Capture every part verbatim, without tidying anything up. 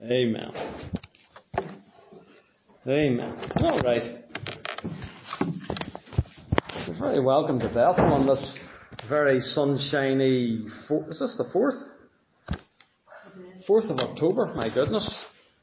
Amen. Amen. All right. You're very welcome to Bethel on this very sunshiny. Four, is this the fourth? Fourth of October. My goodness.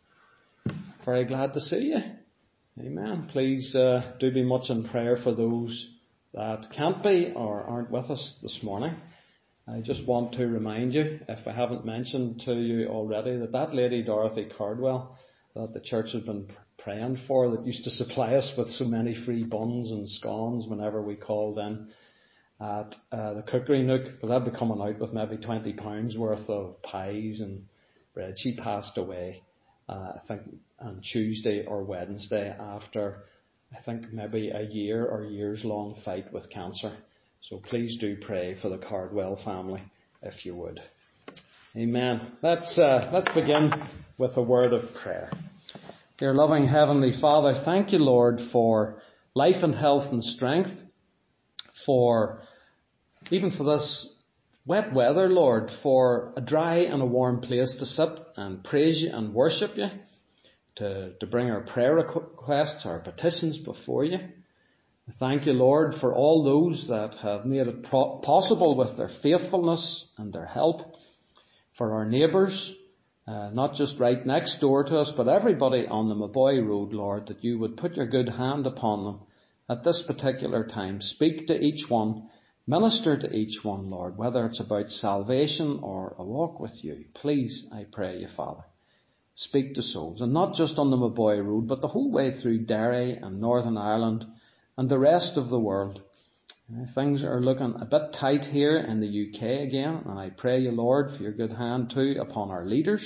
Very glad to see you. Amen. Please uh, do be much in prayer for those that can't be or aren't with us this morning. I just want to remind you, if I haven't mentioned to you already, that that lady Dorothy Cardwell that the church has been praying for, that used to supply us with so many free buns and scones whenever we called in at uh, the Cookery Nook, because I'd be coming out with maybe twenty pounds worth of pies and bread. She passed away, uh, I think, on Tuesday or Wednesday after, I think, maybe a year or years long fight with cancer. So please do pray for the Cardwell family, if you would. Amen. Let's uh, let's begin with a word of prayer. Dear loving Heavenly Father, thank you, Lord, for life and health and strength, for even for this wet weather, Lord, for a dry and a warm place to sit and praise you and worship you, to, to bring our prayer requests, our petitions before you. Thank you, Lord, for all those that have made it pro- possible with their faithfulness and their help, for our neighbours, uh, not just right next door to us, but everybody on the Maboy Road, Lord, that you would put your good hand upon them at this particular time. Speak to each one, minister to each one, Lord, whether it's about salvation or a walk with you. Please, I pray you, Father, speak to souls, and not just on the Maboy Road, but the whole way through Derry and Northern Ireland and the rest of the world. Things are looking a bit tight here in the U K again, and I pray you, Lord, for your good hand too upon our leaders,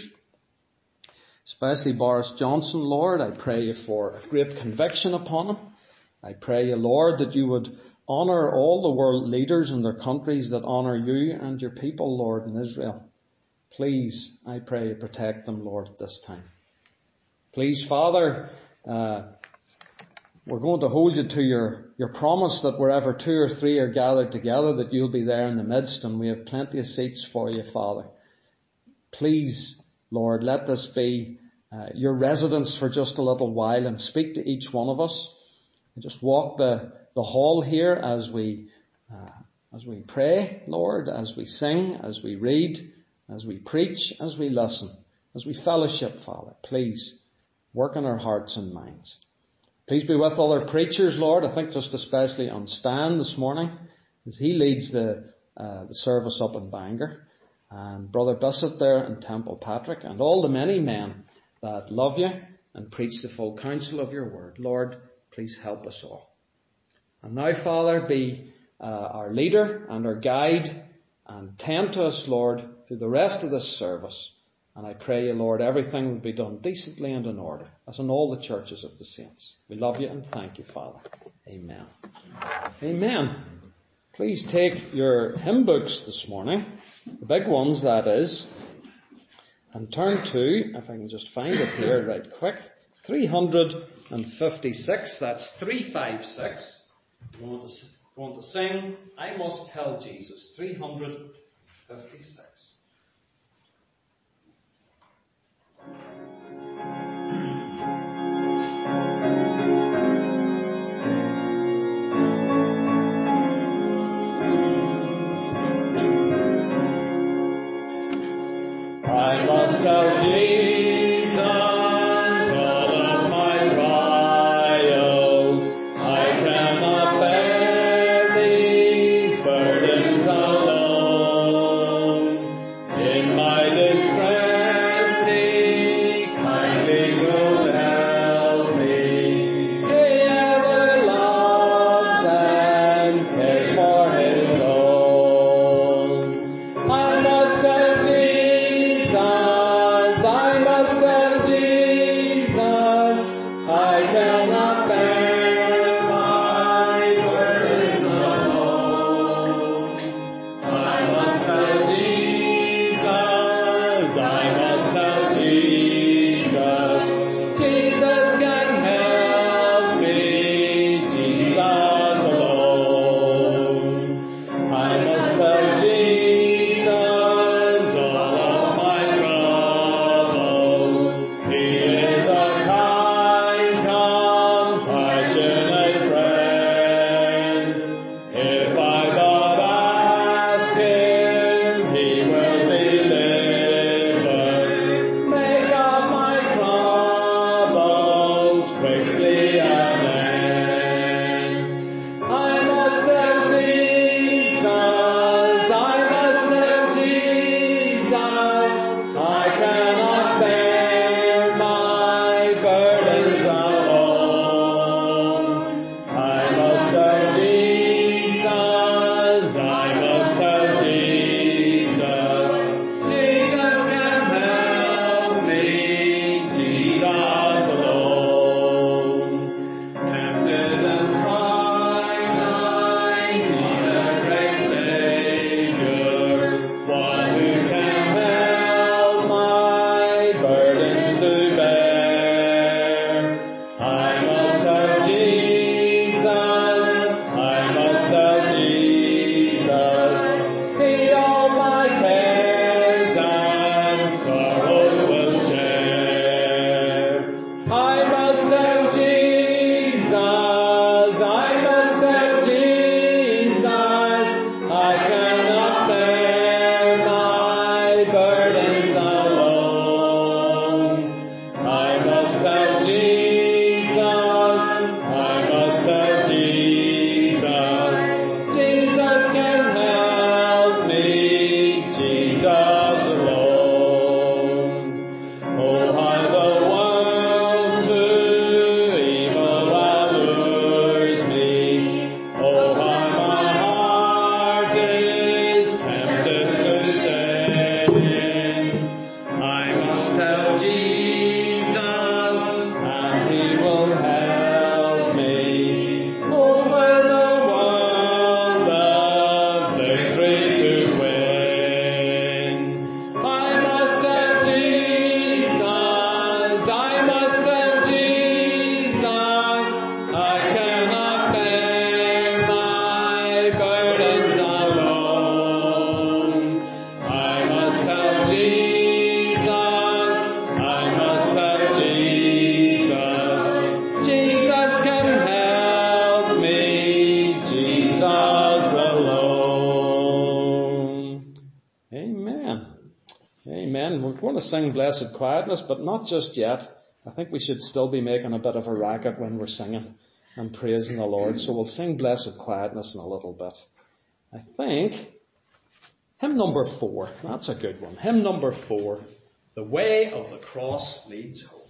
especially Boris Johnson, Lord. I pray you for a great conviction upon him. I pray you, Lord, that you would honour all the world leaders in their countries that honour you and your people, Lord, in Israel. Please, I pray you protect them, Lord, at this time. Please, Father, uh, we're going to hold you to your, your promise that wherever two or three are gathered together, that you'll be there in the midst, and we have plenty of seats for you, Father. Please, Lord, let this be uh, your residence for just a little while, and speak to each one of us. And just walk the, the hall here as we uh, as we pray, Lord, as we sing, as we read, as we preach, as we listen, as we fellowship, Father. Please work in our hearts and minds. Please be with other preachers, Lord. I think just especially on Stan this morning, as he leads the uh, the service up in Bangor, and Brother Bissett there in Temple Patrick, and all the many men that love you and preach the full counsel of your word. Lord, please help us all. And now, Father, be uh, our leader and our guide, and tend to us, Lord, through the rest of this service. And I pray you, Lord, everything will be done decently and in order, as in all the churches of the saints. We love you and thank you, Father. Amen. Amen. Please take your hymn books this morning, the big ones, that is, and turn to, if I can just find it here right quick, three hundred fifty-six. That's three fifty-six. We want to, want to sing, I Must Tell Jesus, three hundred fifty-six. I must tell Jesus all of my trials. I cannot bear these burdens alone. sing Blessed Quietness, but not just yet. I think we should still be making a bit of a racket when we're singing and praising the Lord. So we'll sing Blessed Quietness in a little bit. I think hymn number four. That's a good one. Hymn number four. The way of the cross leads home.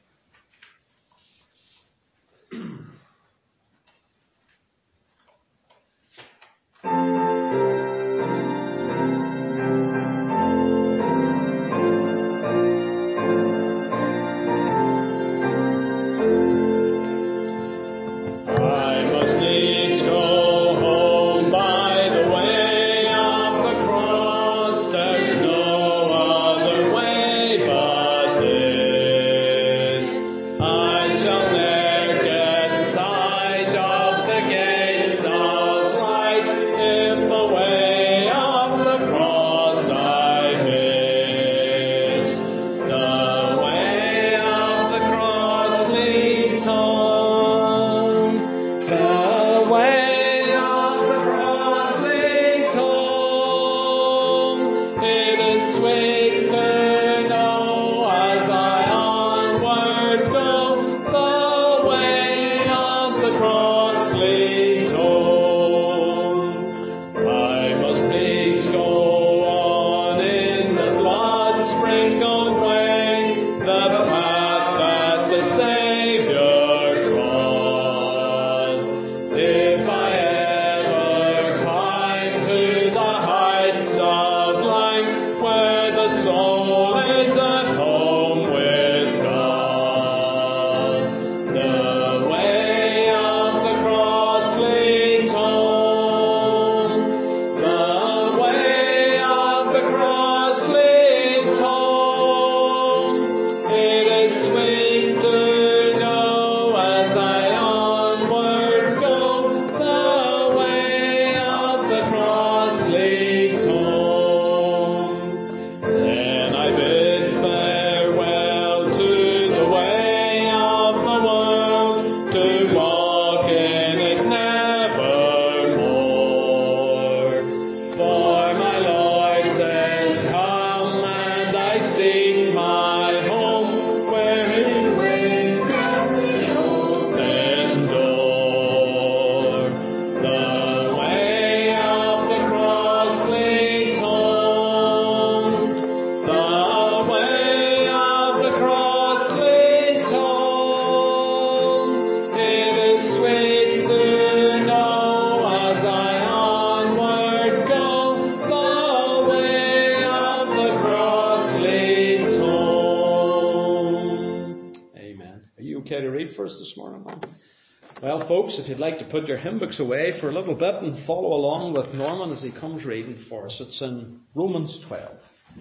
Well, folks, if you'd like to put your hymn books away for a little bit and follow along with Norman as he comes reading for us, it's in Romans twelve.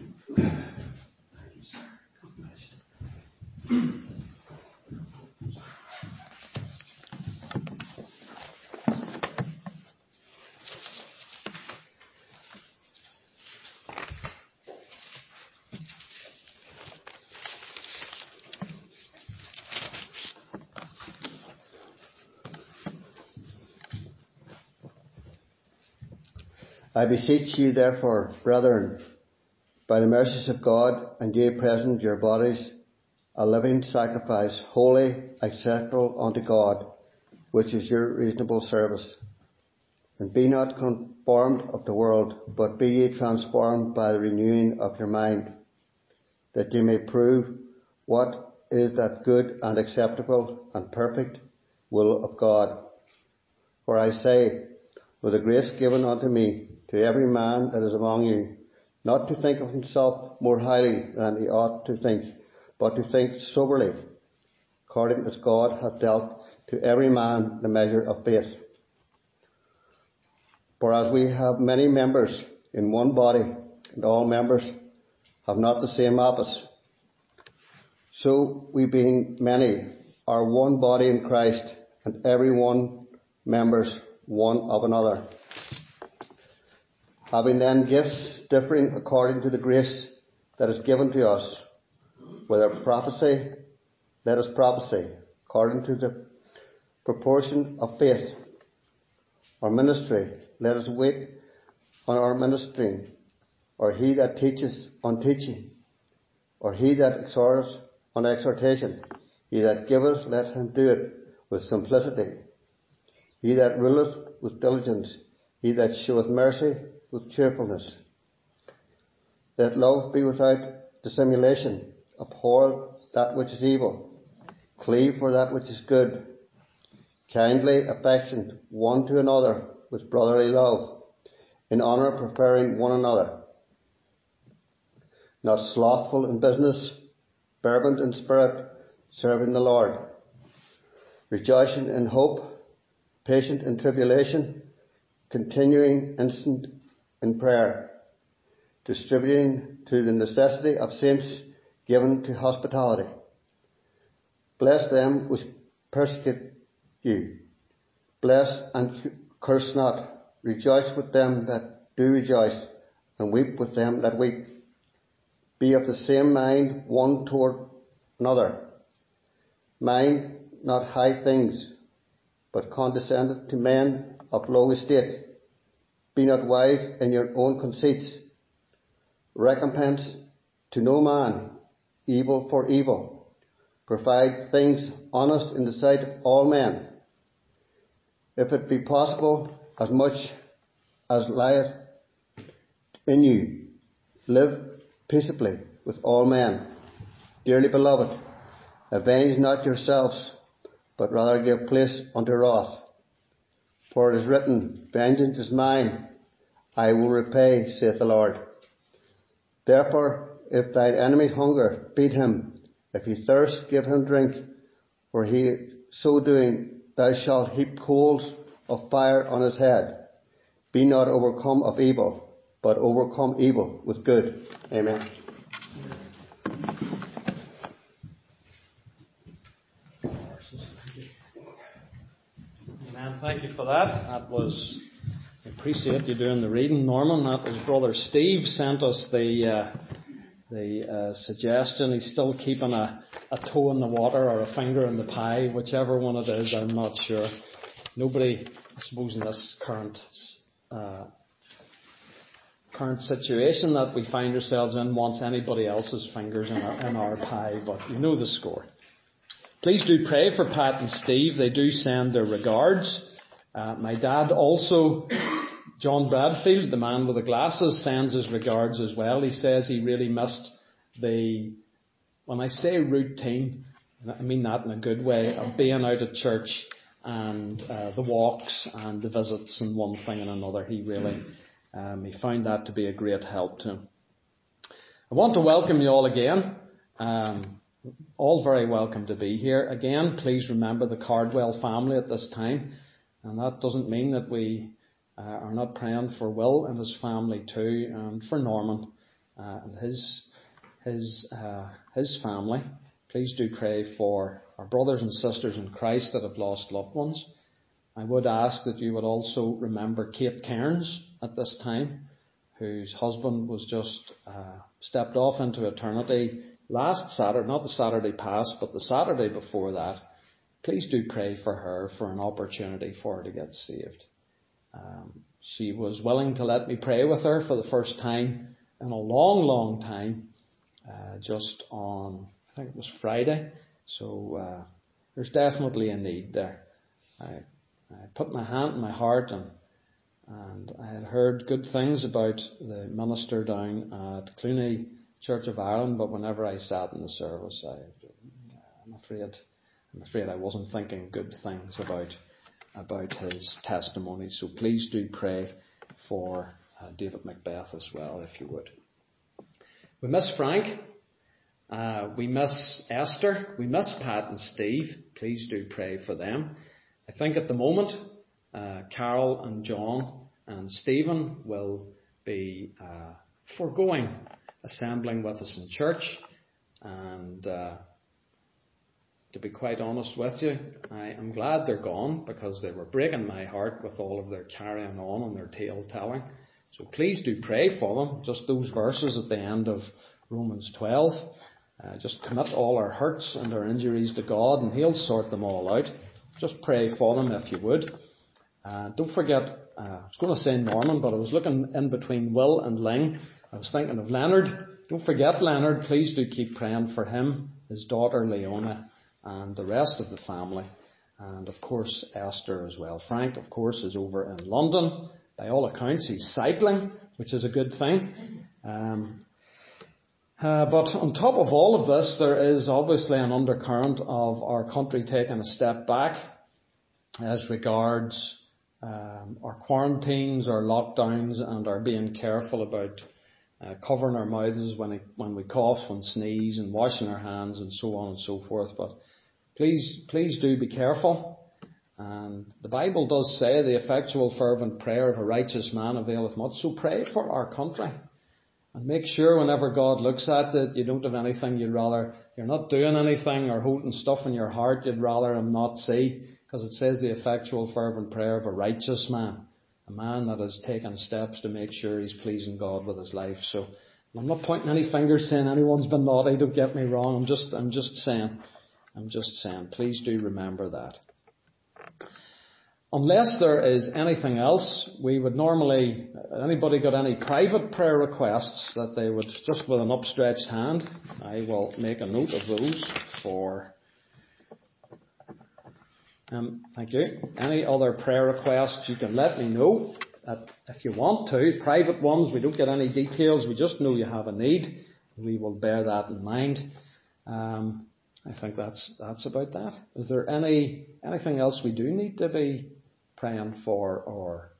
I beseech you, therefore, brethren, by the mercies of God, and ye present your bodies a living sacrifice, holy, acceptable unto God, which is your reasonable service. And be not conformed of the world, but be ye transformed by the renewing of your mind, that ye may prove what is that good and acceptable and perfect will of God. For I say, with the grace given unto me, to every man that is among you, not to think of himself more highly than he ought to think, but to think soberly, according as God hath dealt to every man the measure of faith. For as we have many members in one body, and all members have not the same office, so we being many are one body in Christ, and every one members one of another. Having then gifts differing according to the grace that is given to us, whether prophecy, let us prophesy according to the proportion of faith, or ministry, let us wait on our ministering, or he that teaches on teaching, Or he that exhorteth on exhortation? He that giveth, let him do it with simplicity. He that ruleth with diligence. He that sheweth mercy with cheerfulness. Let love be without dissimulation. Abhor that which is evil. Cleave for that which is good. Kindly affection one to another with brotherly love, in honour preferring one another. Not slothful in business, fervent in spirit, serving the Lord. Rejoicing in hope, patient in tribulation, continuing instant in prayer. Distributing to the necessity of saints, given to hospitality. Bless them which persecute you. Bless and curse not. Rejoice with them that do rejoice, and weep with them that weep. Be of the same mind one toward another. Mind not high things, but condescend to men of low estate. Be not wise in your own conceits. Recompense to no man evil for evil. Provide things honest in the sight of all men. If it be possible, as much as lieth in you, live peaceably with all men. Dearly beloved, avenge not yourselves, but rather give place unto wrath. For it is written, Vengeance is mine, I will repay, saith the Lord. Therefore, if thine enemy hunger, feed him. If he thirst, give him drink. For he, so doing, thou shalt heap coals of fire on his head. Be not overcome of evil, but overcome evil with good. Amen. Amen. Thank you for that. That was, I appreciate you doing the reading, Norman. That was Brother Steve sent us the uh, the uh, suggestion. He's still keeping a, a toe in the water or a finger in the pie, whichever one it is, I'm not sure. Nobody, I suppose, in this current uh, current situation that we find ourselves in wants anybody else's fingers in our, in our pie, but you know the score. Please do pray for Pat and Steve. They do send their regards. Uh, my dad also, John Bradfield, the man with the glasses, sends his regards as well. He says he really missed the, when I say routine, I mean that in a good way, of being out at church and uh, the walks and the visits and one thing and another. He really, um, he found that to be a great help to him. I want to welcome you all again. Um, all very welcome to be here. Again, please remember the Cardwell family at this time. And that doesn't mean that we uh, are not praying for Will and his family too, and for Norman uh, and his his uh, his family. Please do pray for our brothers and sisters in Christ that have lost loved ones. I would ask that you would also remember Kate Cairns at this time, whose husband was just uh, stepped off into eternity last Saturday, not the Saturday past, but the Saturday before that. Please do pray for her, for an opportunity for her to get saved. Um, she was willing to let me pray with her for the first time in a long, long time, uh, just on, I think it was Friday. So uh, there's definitely a need there. I, I put my hand in my heart, and and I had heard good things about the minister down at Cluny Church of Ireland, but whenever I sat in the service, I, I'm afraid... I'm afraid I wasn't thinking good things about about his testimony. So please do pray for uh, David Macbeth as well, if you would. We miss Frank. Uh, we miss Esther. We miss Pat and Steve. Please do pray for them. I think at the moment, uh, Carol and John and Stephen will be uh, foregoing assembling with us in church, and uh, to be quite honest with you, I am glad they're gone, because they were breaking my heart with all of their carrying on and their tale telling. So please do pray for them. Just those verses at the end of Romans twelve. Uh, just commit all our hurts and our injuries to God, and He'll sort them all out. Just pray for them if you would. Uh, don't forget, uh, I was going to say Norman, but I was looking in between Will and Ling. I was thinking of Leonard. don't forget Leonard. Please do keep praying for him, his daughter Leona, and the rest of the family. And of course Esther as well. Frank, of course, is over in London. By all accounts, he's cycling, which is a good thing. Um, uh, but on top of all of this, there is obviously an undercurrent of our country taking a step back as regards um, our quarantines, our lockdowns, and our being careful about uh, covering our mouths when, it, when we cough and sneeze, and washing our hands, and so on and so forth. But please, please do be careful. And the Bible does say the effectual fervent prayer of a righteous man availeth much. So pray for our country. And make sure whenever God looks at it, you don't have anything you'd rather, you're not doing anything or holding stuff in your heart you'd rather him not see. Because it says the effectual fervent prayer of a righteous man. A man that has taken steps to make sure he's pleasing God with his life. So I'm not pointing any fingers saying anyone's been naughty, don't get me wrong. I'm just, I'm just saying, I'm just saying, please do remember that. Unless there is anything else, we would normally, anybody got any private prayer requests that they would, just with an upstretched hand, I will make a note of those for, um, thank you. Any other prayer requests, you can let me know that if you want to. Private ones, we don't get any details, we just know you have a need. We will bear that in mind. Um, I think that's, that's about that. Is there any, anything else we do need to be praying for, or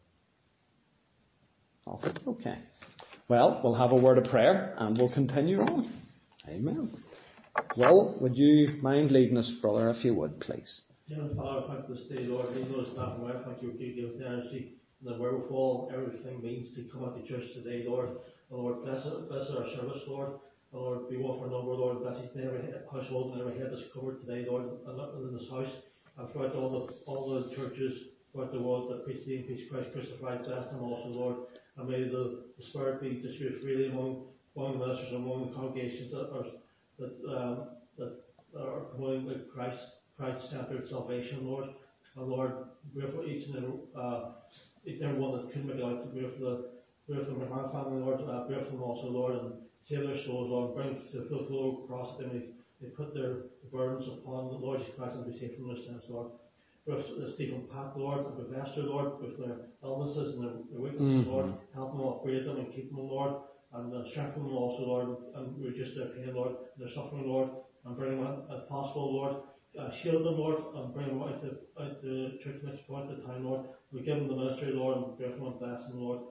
nothing? Okay. Well, we'll have a word of prayer and we'll continue on. Amen. Well, would you mind leading us, brother, if you would, please? Heavenly Father, thank you this day, Lord. We know it's not well. Thank you for giving us the energy and the wherewithal, everything means to come out to church today, Lord. And Lord, bless, bless our service, Lord. And Lord, be one for a number, Lord. Bless each and every household and every head that's covered today, Lord, and in this house. And throughout all the all the churches throughout the world that preach the and preach Christ crucified, bless them also, Lord. And may the, the Spirit be distributed freely among, among the ministers, among the congregations that are that um, that are promoting the Christ Christ-centered salvation, Lord. And Lord, pray for each and every uh, each and every one that couldn't make it out. Pray for the pray for the McMahon family, Lord. Uh, pray for them also, Lord, and save their souls, Lord. Bring them to the full flow across that they may they put their burdens upon the Lord Jesus Christ and be saved from their sins, Lord. With Stephen Pat, Lord, and with Esther, Lord, with their illnesses and their, their weaknesses, mm-hmm. Lord, help them, upgrade them and keep them, Lord, and uh, strengthen them also, Lord, and reduce their pain, Lord, and their suffering, Lord, and bring them out as possible, Lord. Uh, shield them, Lord, and bring them out to, out to church next point of time, Lord. We give them the ministry, Lord, and pray for them and bless them, Lord.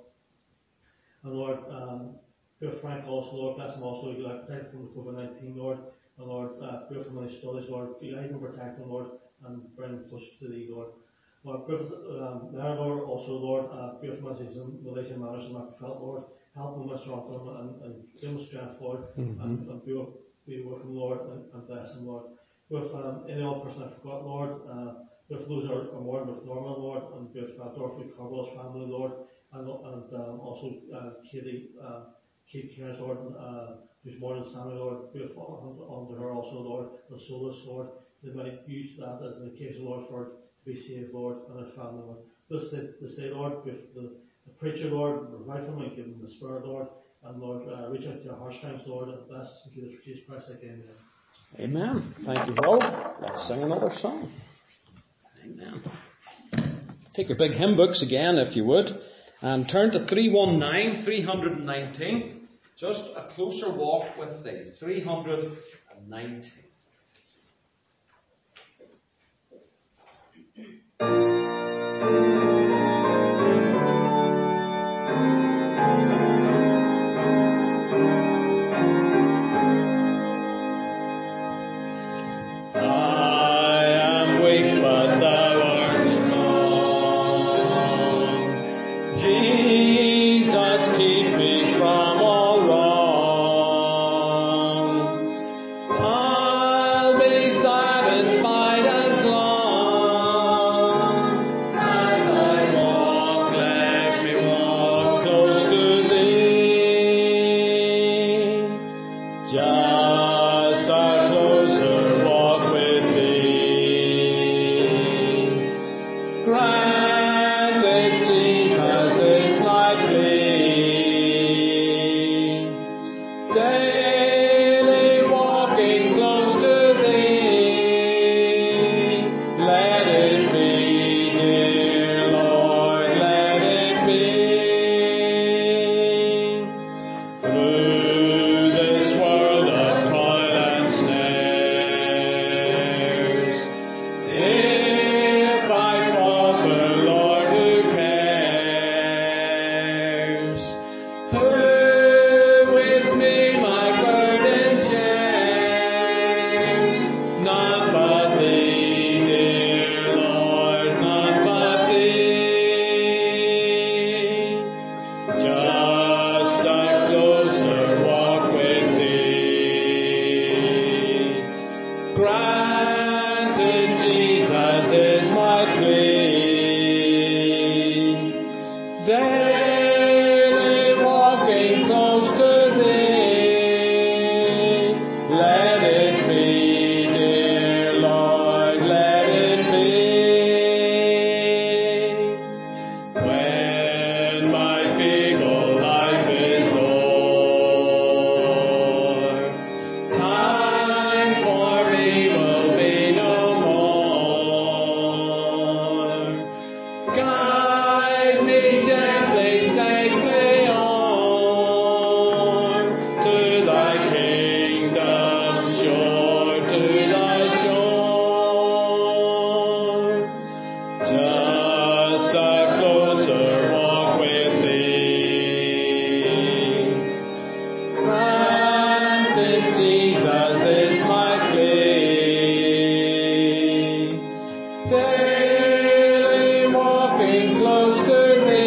And Lord, um, pray for Frank also, Lord, bless him also, we like protect from the COVID nineteen, Lord. And Lord, uh, pray for my studies, Lord, guide and protect them, Lord, and bring them closer to thee, Lord. Lord, pray for um, there, Lord, also, Lord, uh, pray for messages in Malaysian manners and not felt, Lord. Help them, Mister Rockland, and, and give them strength, Lord, mm-hmm. and, and be, with, be with them, Lord, and, and bless them, Lord. With um, any other person I forgot, Lord, uh, with those who are, are more with Norma, Lord, and with uh, Dorothy Carwell's family, Lord, and, and um, also uh, Katie, uh, Kate Cairns, Lord, and, uh, who's more than Sammy, Lord, be under her also, Lord, the soulless, Lord. They might use that as an occasion, Lord, for to be saved, Lord, and her family, Lord. This day, this day, Lord, with the, the preacher, Lord, revive him and give him the Spirit, Lord, and Lord, uh, reach out to your heartstrings, Lord, and bless us and give us for Jesus Christ again. Amen. Thank you, Will. Let's sing another song. Amen. Take your big hymn books again, if you would, and turn to three nineteen, three nineteen. Just a closer walk with thee. three nineteen. I Granted, Jesus is my plea. Daily walking close to Thee. Let it be, dear Lord, let it be. When my feeble life is o'er, time for me will be no more. Guide me gently, safely on to Thy kingdom shore, to Thy shore. Just a closer walk with Thee. Granted, Jesus is my plea. Daily walking close to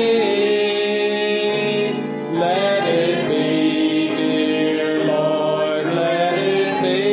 Thee. Let it be, dear Lord, let it be.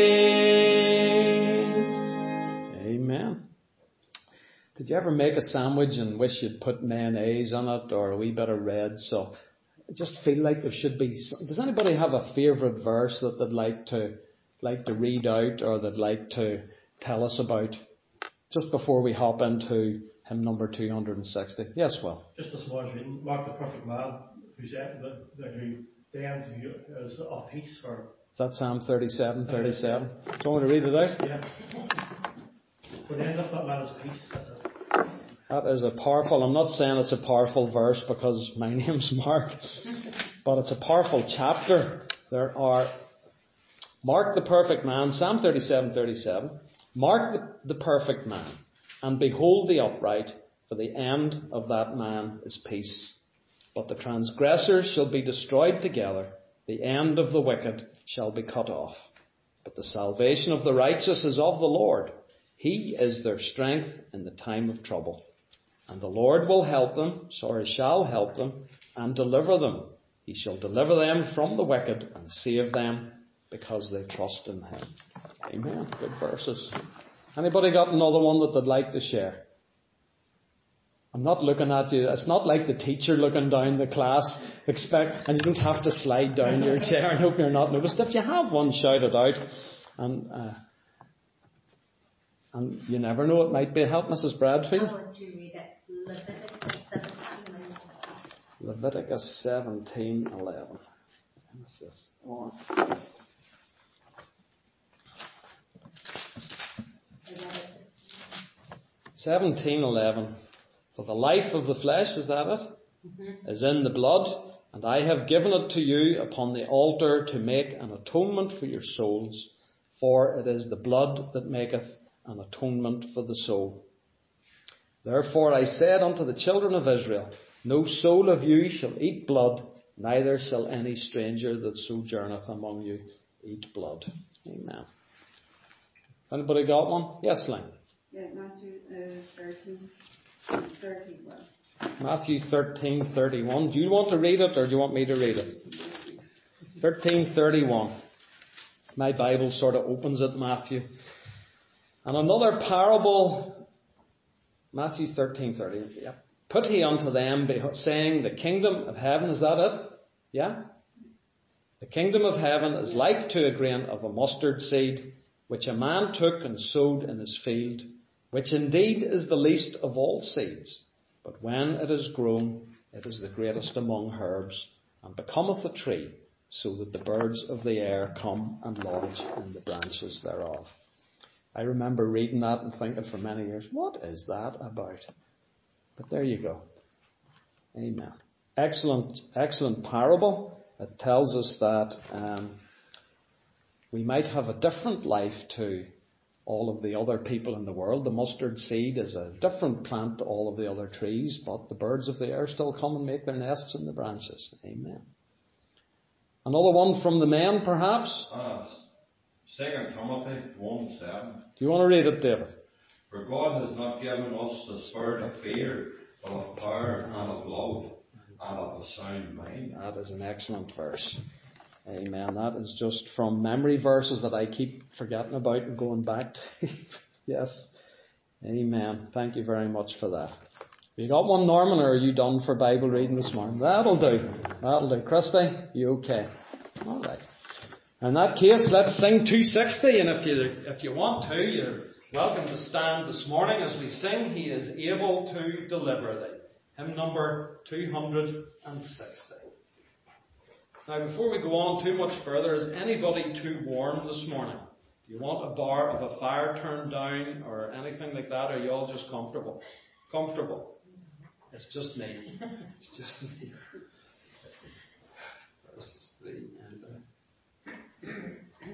Amen. Did you ever make a sandwich and wish you'd put mayonnaise on it or a wee bit of red? So I just feel like there should be. Some, does anybody have a favourite verse that they'd like to like to read out or they'd like to tell us about just before we hop into hymn number two hundred sixty? Yes, Will. Just this morning's reading, Mark the perfect man, who's that who damned who is of peace for. Is that Psalm thirty-seven, thirty-seven? Do you want me to read it out? Yeah. For the end of that man is peace. That's it. That is a powerful, I'm not saying it's a powerful verse because my name's Mark, but it's a powerful chapter. There are, mark the perfect man, Psalm thirty-seven, thirty-seven. Mark the, the perfect man, and behold the upright, for the end of that man is peace. But the transgressors shall be destroyed together, the end of the wicked shall be cut off. But the salvation of the righteous is of the Lord. He is their strength in the time of trouble. And the Lord will help them, sorry, shall help them, and deliver them. He shall deliver them from the wicked and save them because they trust in Him. Amen. Good verses. Anybody got another one that they'd like to share? I'm not looking at you. It's not like the teacher looking down the class. Expect, and you don't have to slide down your chair and hope you're not noticed. If you have one, shout it out. And uh, and you never know, it might be a help, Missus Bradfield. I want to read it. Leviticus seventeen eleven. What's this? Oh. seventeen eleven. For the life of the flesh, is that it? Mm-hmm. Is in the blood, and I have given it to you upon the altar to make an atonement for your souls, for it is the blood that maketh an atonement for the soul. Therefore I said unto the children of Israel, no soul of you shall eat blood, neither shall any stranger that sojourneth among you eat blood. Amen. Anybody got one? Yes, Lynn. Yeah, Matthew uh, thirteen, thirty-one. Matthew thirteen thirty-one. Do you want to read it or do you want me to read it? thirteen thirty-one. My Bible sort of opens at Matthew. And another parable, Matthew thirteen thirty. Yeah. Put he unto them, saying, the kingdom of heaven, is that it? Yeah? The kingdom of heaven is like to a grain of a mustard seed, which a man took and sowed in his field, which indeed is the least of all seeds. But when it is grown, it is the greatest among herbs, and becometh a tree, so that the birds of the air come and lodge in the branches thereof. I remember reading that and thinking for many years, what is that about? But there you go. Amen. Excellent, excellent parable. It tells us that um, we might have a different life to all of the other people in the world. The mustard seed is a different plant to all of the other trees, but the birds of the air still come and make their nests in the branches. Amen. Another one from the men, perhaps? Uh, Second Timothy one seven. Do you want to read it, David? For God has not given us the spirit of fear, but of power and of love and of a sound mind. That is an excellent verse. Amen. That is just from memory verses that I keep forgetting about and going back to. Yes. Amen. Thank you very much for that. You got one, Norman, or are you done for Bible reading this morning? That'll do. That'll do. Christy, you okay? All right. In that case, let's sing two sixty, and if you if you want to, you're welcome to stand this morning as we sing He is Able to Deliver Thee. Hymn number two hundred sixty. Now, before we go on too much further, is anybody too warm this morning? Do you want a bar of a fire turned down or anything like that? Or are you all just comfortable? Comfortable. It's just me. It's just me. Verses three and uh,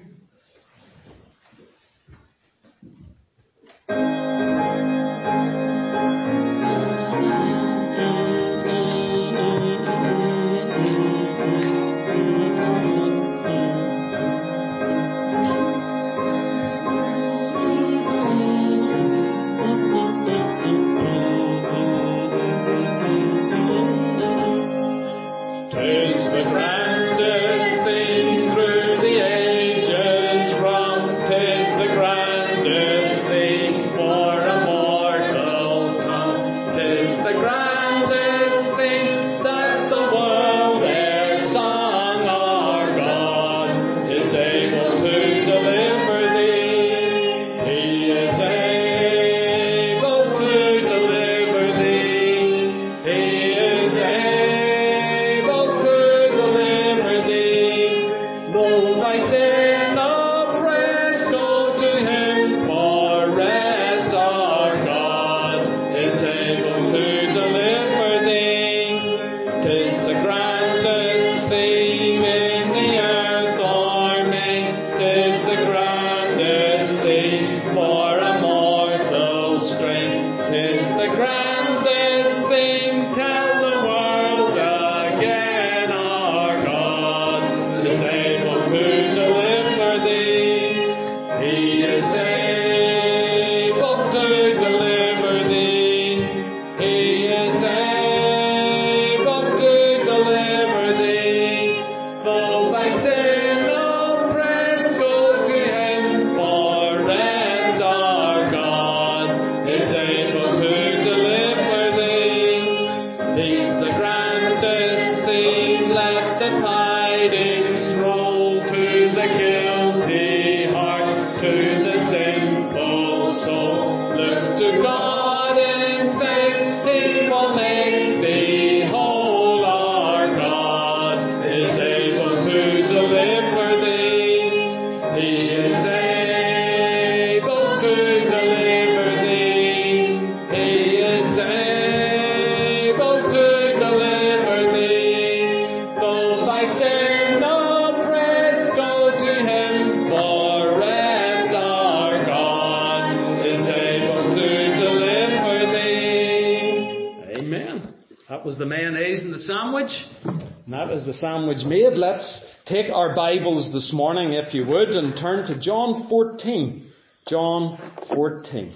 was the mayonnaise in the sandwich. And that is the sandwich made. Let's take our Bibles this morning, if you would, and turn to John fourteen. John fourteen.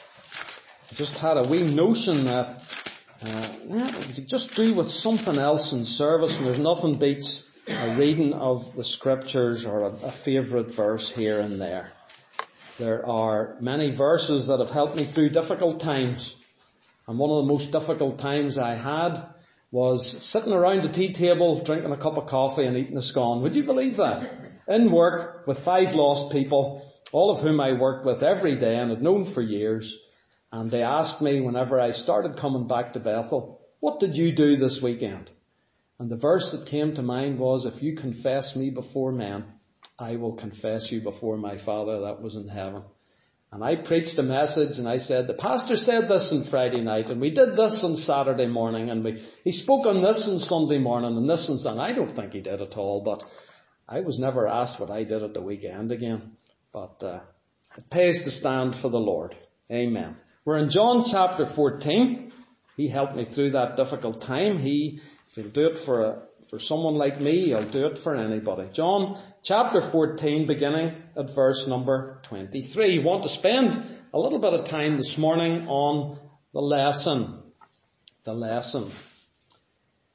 I just had a wee notion that uh, we could just do with something else in service, and there's nothing beats a reading of the Scriptures or a, a favourite verse here and there. There are many verses that have helped me through difficult times. And one of the most difficult times I had was sitting around the tea table, drinking a cup of coffee and eating a scone. Would you believe that? In work with five lost people, all of whom I worked with every day and had known for years. And they asked me whenever I started coming back to Bethel, what did you do this weekend? And the verse that came to mind was, if you confess me before men, I will confess you before my Father that was in heaven. And I preached a message and I said, the pastor said this on Friday night and we did this on Saturday morning and we he spoke on this on Sunday morning and this and that. And I don't think he did at all, but I was never asked what I did at the weekend again. But uh, it pays to stand for the Lord. Amen. We're in John chapter fourteen. He helped me through that difficult time. He, if he'll do it for a For someone like me, I'll do it for anybody. John chapter fourteen, beginning at verse number twenty-three. I want to spend a little bit of time this morning on the lesson. The lesson.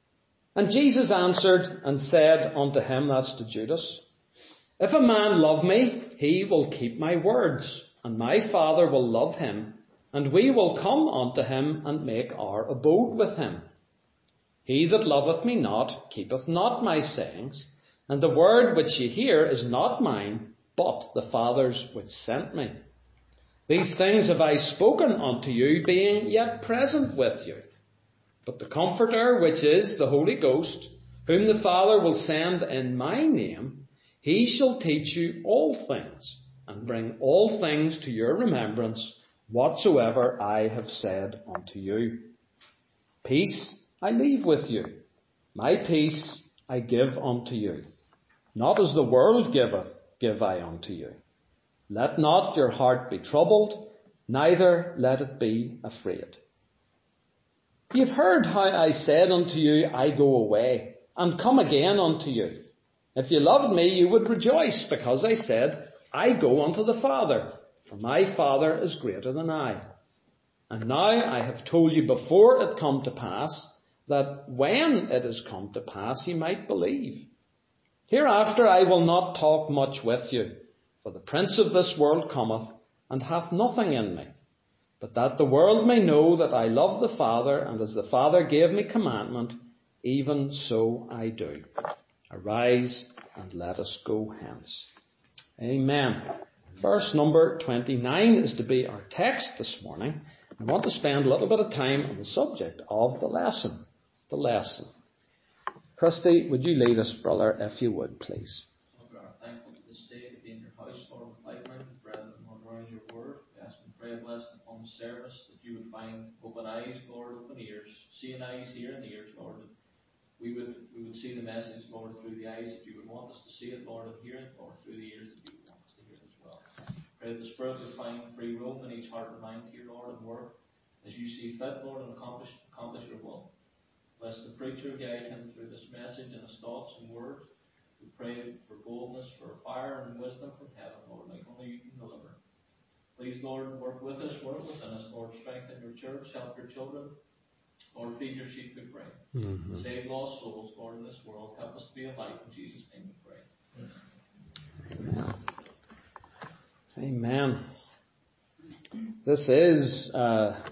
And Jesus answered and said unto him, that's to Judas, If a man love me, he will keep my words, and my Father will love him, and we will come unto him and make our abode with him. He that loveth me not keepeth not my sayings, and the word which ye hear is not mine, but the Father's which sent me. These things have I spoken unto you, being yet present with you. But the Comforter, which is the Holy Ghost, whom the Father will send in my name, he shall teach you all things, and bring all things to your remembrance, whatsoever I have said unto you. Peace I leave with you. My peace I give unto you. Not as the world giveth, give I unto you. Let not your heart be troubled, neither let it be afraid. Ye have heard how I said unto you, I go away, and come again unto you. If ye loved me, you would rejoice, because I said, I go unto the Father, for my Father is greater than I. And now I have told you before it come to pass, that when it is come to pass, ye might believe. Hereafter I will not talk much with you, for the prince of this world cometh, and hath nothing in me. But that the world may know that I love the Father, and as the Father gave me commandment, even so I do. Arise, and let us go hence. Amen. Verse number twenty-nine is to be our text this morning. I want to spend a little bit of time on the subject of the lesson. The lesson. Christy, would you lead us, brother, if you would, please? Lord, we are thankful for this day to be in your house, Lord, with like-minded brethren, Lord, around your word. We ask and pray a blessing upon the service, that you would find open eyes, Lord, open ears, seeing eyes, hearing ears, Lord. That we would we would see the message, Lord, through the eyes that you would want us to see it, Lord, and hear it, Lord, through the ears that you would want us to hear it as well. Pray that the Spirit would find free room in each heart and mind here, Lord, and work as you see fit, Lord, and accomplish accomplish your will. Bless the preacher, guide him through this message and his thoughts and words. We pray for boldness, for fire and wisdom from heaven, Lord, like only you can deliver. Please, Lord, work with us, work within us, Lord. Strengthen your church, help your children. Lord, feed your sheep, we pray. Mm-hmm. Save lost souls, Lord, in this world. Help us to be a light. In Jesus' name we pray. Amen. Amen. This is uh,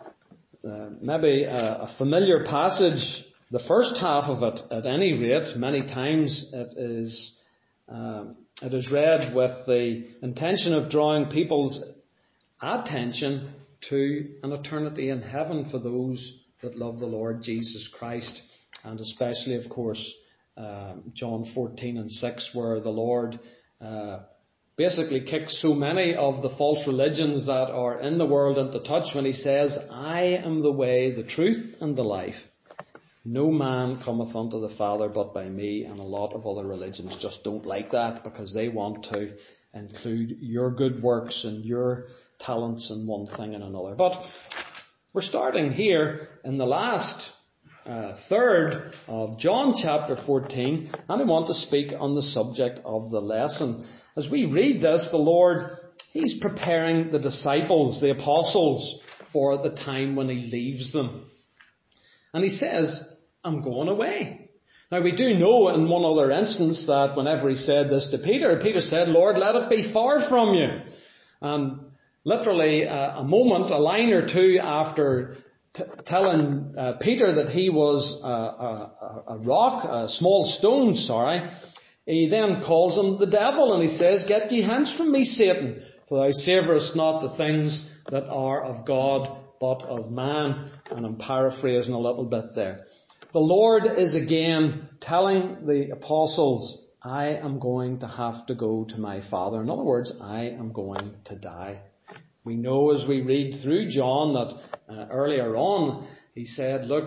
uh, maybe a, a familiar passage. The first half of it, at any rate, many times it is um, it is read with the intention of drawing people's attention to an eternity in heaven for those that love the Lord Jesus Christ, and especially, of course, um, John fourteen and six, where the Lord uh, basically kicks so many of the false religions that are in the world into touch when he says, I am the way, the truth, and the life. No man cometh unto the Father but by me. And a lot of other religions just don't like that, because they want to include your good works and your talents in one thing and another. But we're starting here in the last uh, third of John chapter fourteen, and I want to speak on the subject of the lesson. As we read this, the Lord, He's preparing the disciples, the apostles, for the time when He leaves them. And He says, I'm going away. Now we do know in one other instance that whenever He said this to Peter, Peter said, Lord, let it be far from you. And literally uh, a moment, a line or two after t- telling uh, Peter that he was uh, a, a rock, a small stone, sorry, he then calls him the devil, and he says, Get ye hence from me, Satan, for thou savourest not the things that are of God, but of man. And I'm paraphrasing a little bit there. The Lord is again telling the apostles, I am going to have to go to my Father. In other words, I am going to die. We know as we read through John that uh, earlier on he said, look,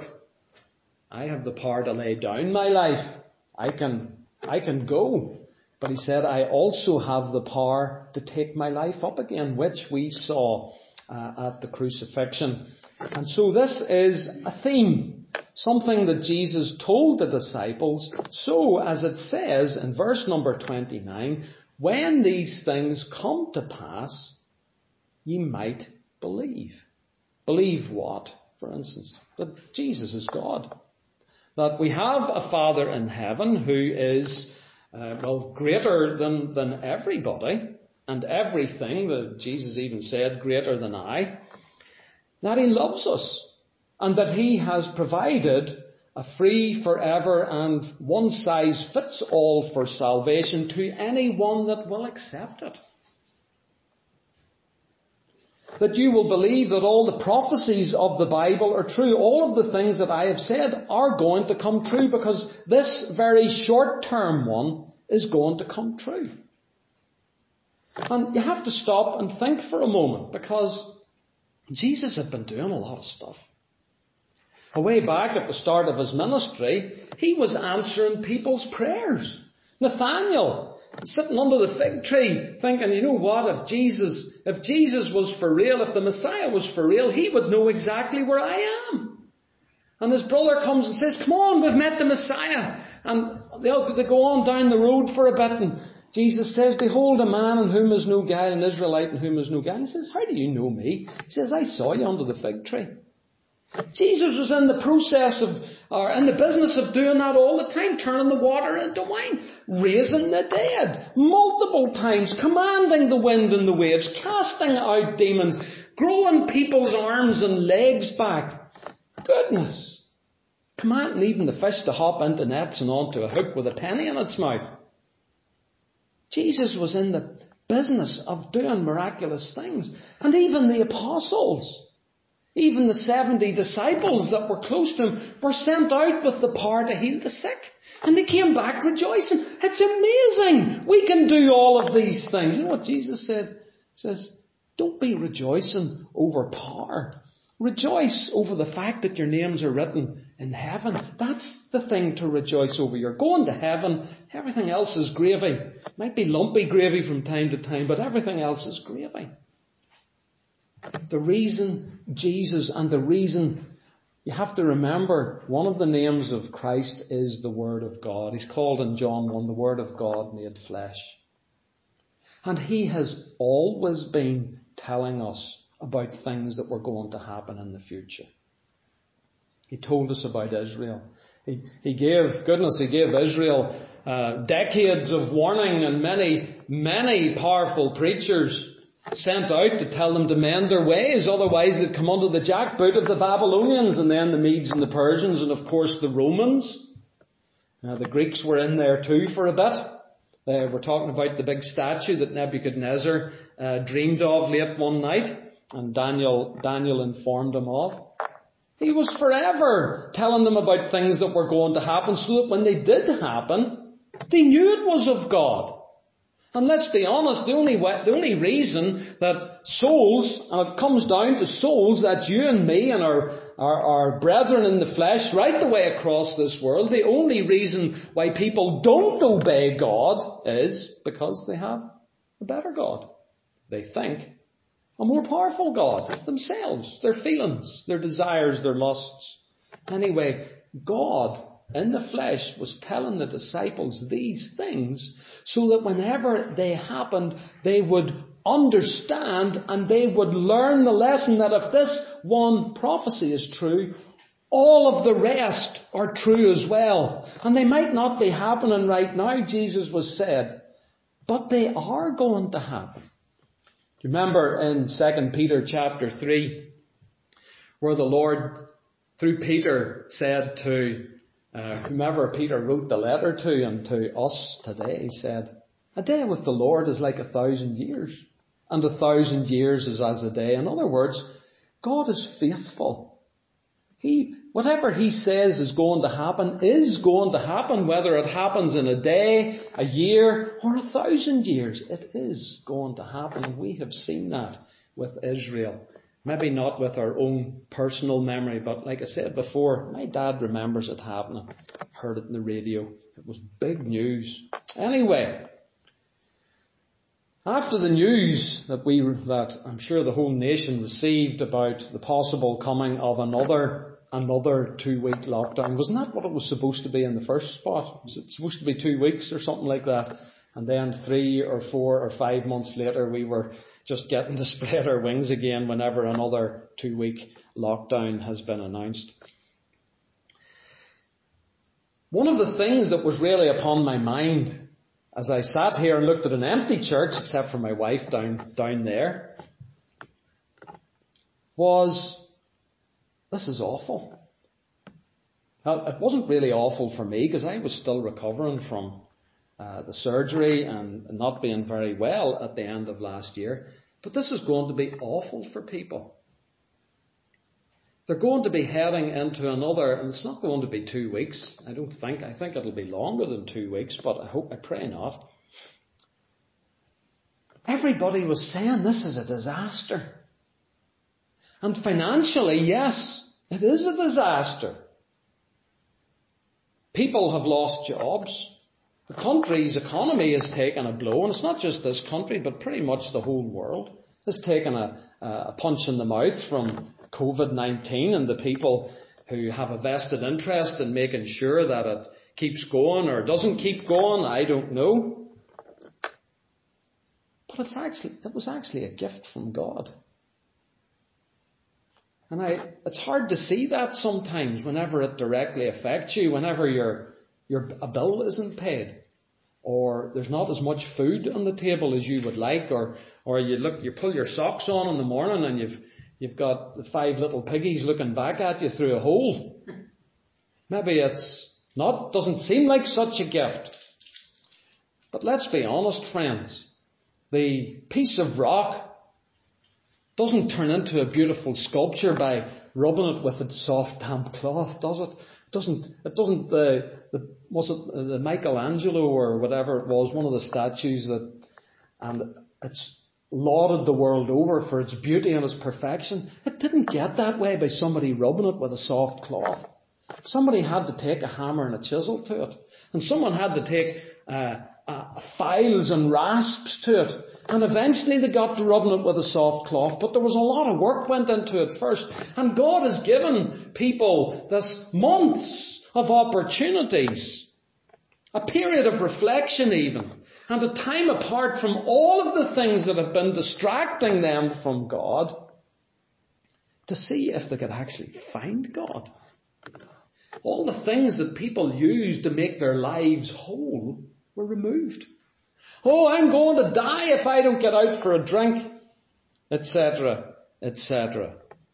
I have the power to lay down my life. I can I can go. But he said, I also have the power to take my life up again, which we saw uh, at the crucifixion. And so this is a theme, something that Jesus told the disciples. So, as it says in verse number twenty-nine, when these things come to pass, ye might believe. Believe what, for instance? That Jesus is God. that we have a Father in heaven who is, uh, well, greater than, than everybody and everything, that Jesus even said, greater than I, that he loves us and that he has provided a free, forever and one-size-fits-all for salvation to anyone that will accept it. That you will believe that all the prophecies of the Bible are true. All of the things that I have said are going to come true, because this very short-term one is going to come true. And you have to stop and think for a moment, because Jesus had been doing a lot of stuff. Way back at the start of his ministry, he was answering people's prayers. Nathaniel, sitting under the fig tree, thinking, you know what, if Jesus, if Jesus was for real, if the Messiah was for real, he would know exactly where I am. And his brother comes and says, come on, we've met the Messiah. And they go on down the road for a bit, and Jesus says, behold, a man in whom is no guile, an Israelite in whom is no guile. He says, how do you know me? He says, I saw you under the fig tree. Jesus was in the process of, or in the business of doing that all the time, turning the water into wine, raising the dead, multiple times, commanding the wind and the waves, casting out demons, growing people's arms and legs back. Goodness. Commanding even the fish to hop into nets and onto a hook with a penny in its mouth. Jesus was in the business of doing miraculous things. And even the apostles, even the seventy disciples that were close to him, were sent out with the power to heal the sick. And they came back rejoicing. It's amazing. We can do all of these things. You know what Jesus said? He says, don't be rejoicing over power. Rejoice over the fact that your names are written in heaven. That's the thing to rejoice over. You're going to heaven. Everything else is gravy. Might be lumpy gravy from time to time, but everything else is gravy. The reason Jesus, and the reason you have to remember, one of the names of Christ is the Word of God. He's called in John one, the Word of God made flesh. And he has always been telling us about things that were going to happen in the future. He told us about Israel. He, he gave, goodness, he gave Israel uh, decades of warning, and many, many powerful preachers sent out to tell them to mend their ways, otherwise they'd come under the jackboot of the Babylonians, and then the Medes and the Persians, and of course the Romans. Uh, the Greeks were in there too for a bit. Uh, we're talking about the big statue that Nebuchadnezzar uh, dreamed of late one night, and Daniel, Daniel informed him of. He was forever telling them about things that were going to happen, so that when they did happen, they knew it was of God. And let's be honest, the only way, the only reason that souls, and it comes down to souls, that you and me and our, our, our brethren in the flesh right the way across this world, the only reason why people don't obey God is because they have a better God. They think a more powerful God themselves, their feelings, their desires, their lusts. Anyway, God in the flesh was telling the disciples these things so that whenever they happened, they would understand and they would learn the lesson that if this one prophecy is true, all of the rest are true as well. And they might not be happening right now, Jesus was said, but they are going to happen. Do you remember in Second Peter chapter three, where the Lord, through Peter, said to Uh, whomever Peter wrote the letter to, and to us today, he said, a day with the Lord is like a thousand years, and a thousand years is as a day. In other words, God is faithful. He, whatever he says is going to happen, is going to happen, whether it happens in a day, a year, or a thousand years. It is going to happen, and we have seen that with Israel. Maybe not with our own personal memory, but like I said before, my dad remembers it happening. Heard it in the radio. It was big news. Anyway, after the news that we, that I'm sure the whole nation received about the possible coming of another, another two-week lockdown, wasn't that what it was supposed to be in the first spot? Was it supposed to be two weeks or something like that? And then three or four or five months later, we were just getting to spread our wings again whenever another two-week lockdown has been announced. one of the things that was really upon my mind as I sat here and looked at an empty church, except for my wife down, down there, was, this is awful. Now, it wasn't really awful for me because I was still recovering from uh, the surgery and not being very well at the end of last year. But this is going to be awful for people. They're going to be heading into another, and it's not going to be two weeks. I don't think. I think it'll be longer than two weeks, but I hope, I pray not. Everybody was saying this is a disaster. And financially, yes, it is a disaster. People have lost jobs. The country's economy has taken a blow, and it's not just this country, but pretty much the whole world has taken a, a punch in the mouth from covid nineteen, and the people who have a vested interest in making sure that it keeps going or doesn't keep going, I don't know. But it's actually, it was actually a gift from God. And I, it's hard to see that sometimes whenever it directly affects you, whenever your, your, a bill isn't paid, or there's not as much food on the table as you would like, or, or you look, you pull your socks on in the morning and you've, you've got the five little piggies looking back at you through a hole. Maybe it's not, doesn't seem like such a gift. But let's be honest, friends. The piece of rock doesn't turn into a beautiful sculpture by rubbing it with a soft damp cloth, does it? It doesn't, it doesn't, the, the, was it the Michelangelo or whatever it was, one of the statues that, and it's lauded the world over for its beauty and its perfection. It didn't get that way by somebody rubbing it with a soft cloth. Somebody had to take a hammer and a chisel to it. And someone had to take uh, uh, files and rasps to it. And eventually they got to rubbing it with a soft cloth. But there was a lot of work went into it first. And God has given people this months of opportunities. A period of reflection even. And a time apart from all of the things that have been distracting them from God, to see if they could actually find God. All the things that people use to make their lives whole were removed. Oh, I'm going to die if I don't get out for a drink, et cetera, et cetera.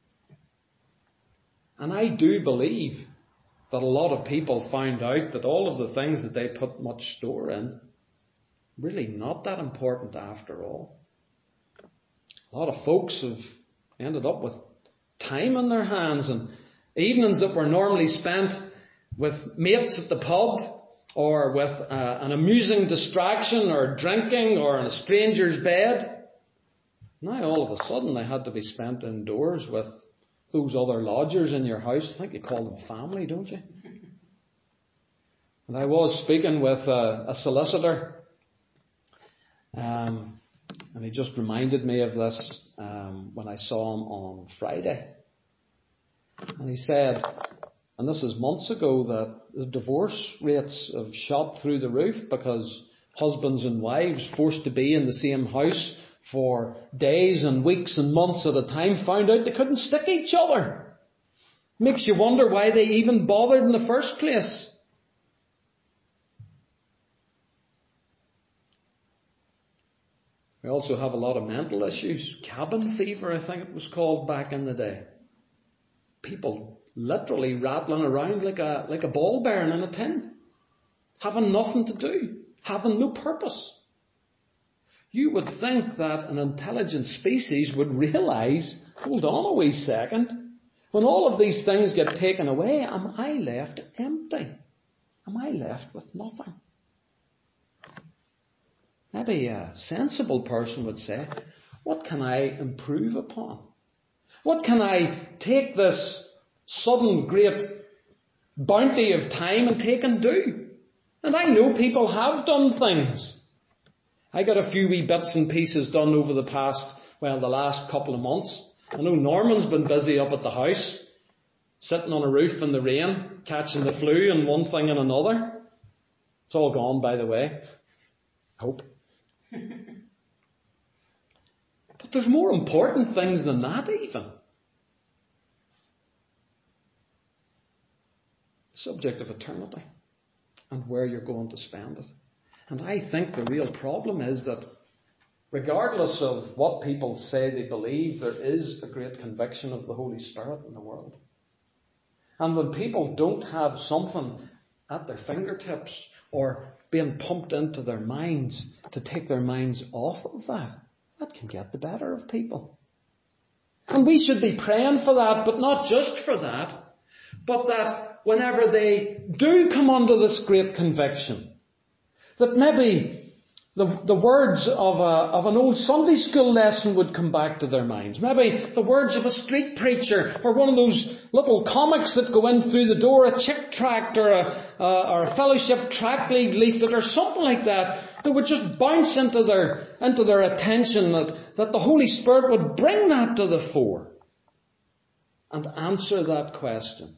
And I do believe that a lot of people found out that all of the things that they put much store in, really not that important after all. A lot of folks have ended up with time on their hands, and evenings that were normally spent with mates at the pub or with uh, an amusing distraction or drinking or in a stranger's bed. Now all of a sudden they had to be spent indoors with those other lodgers in your house. I think you call them family, don't you? And I was speaking with a, a solicitor, um, and he just reminded me of this um, when I saw him on Friday. And he said, and this is months ago, that the divorce rates have shot through the roof because husbands and wives forced to be in the same house for days and weeks and months at a time found out they couldn't stick each other. Makes you wonder why they even bothered in the first place. We also have a lot of mental issues. Cabin fever, I think it was called back in the day. People literally rattling around like a like a ball bearing in a tin, having nothing to do, having no purpose. You would think that an intelligent species would realise, hold on a wee second, when all of these things get taken away, am I left empty? Am I left with nothing? Maybe a sensible person would say, what can I improve upon? What can I take this sudden great bounty of time and take and do? And I know people have done things. I got a few wee bits and pieces done over the past, well, the last couple of months. I know Norman's been busy up at the house, sitting on a roof in the rain, catching the flu and one thing and another. It's all gone, by the way. Hope. But there's more important things than that even. The subject of eternity. and where you're going to spend it. And I think the real problem is that regardless of what people say they believe, there is a great conviction of the Holy Spirit in the world. And when people don't have something at their fingertips or being pumped into their minds to take their minds off of that, that can get the better of people. And we should be praying for that, but not just for that, but that whenever they do come under this great conviction, that maybe the, the words of, a, of an old Sunday school lesson would come back to their minds. Maybe the words of a street preacher, or one of those little comics that go in through the door, a chick tract or a, uh, or a fellowship tract league leaflet or something like that, that would just bounce into their, into their attention, that, that the Holy Spirit would bring that to the fore and answer that question.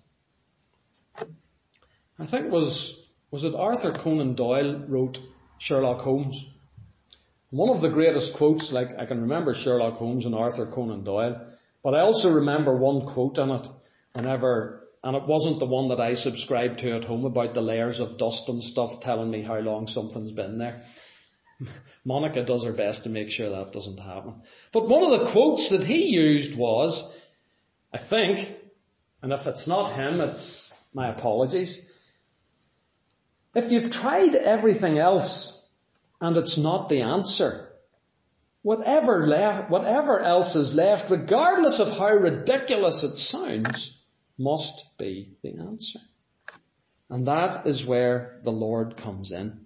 I think it was, was it Arthur Conan Doyle wrote Sherlock Holmes. One of the greatest quotes, like I can remember Sherlock Holmes and Arthur Conan Doyle, but I also remember one quote in it whenever, and it wasn't the one that I subscribed to at home about the layers of dust and stuff telling me how long something's been there. Monica does her best to make sure that doesn't happen. But one of the quotes that he used was, I think, and if it's not him, it's my apologies, if you've tried everything else and it's not the answer, whatever left, whatever else is left, regardless of how ridiculous it sounds, must be the answer. And that is where the Lord comes in.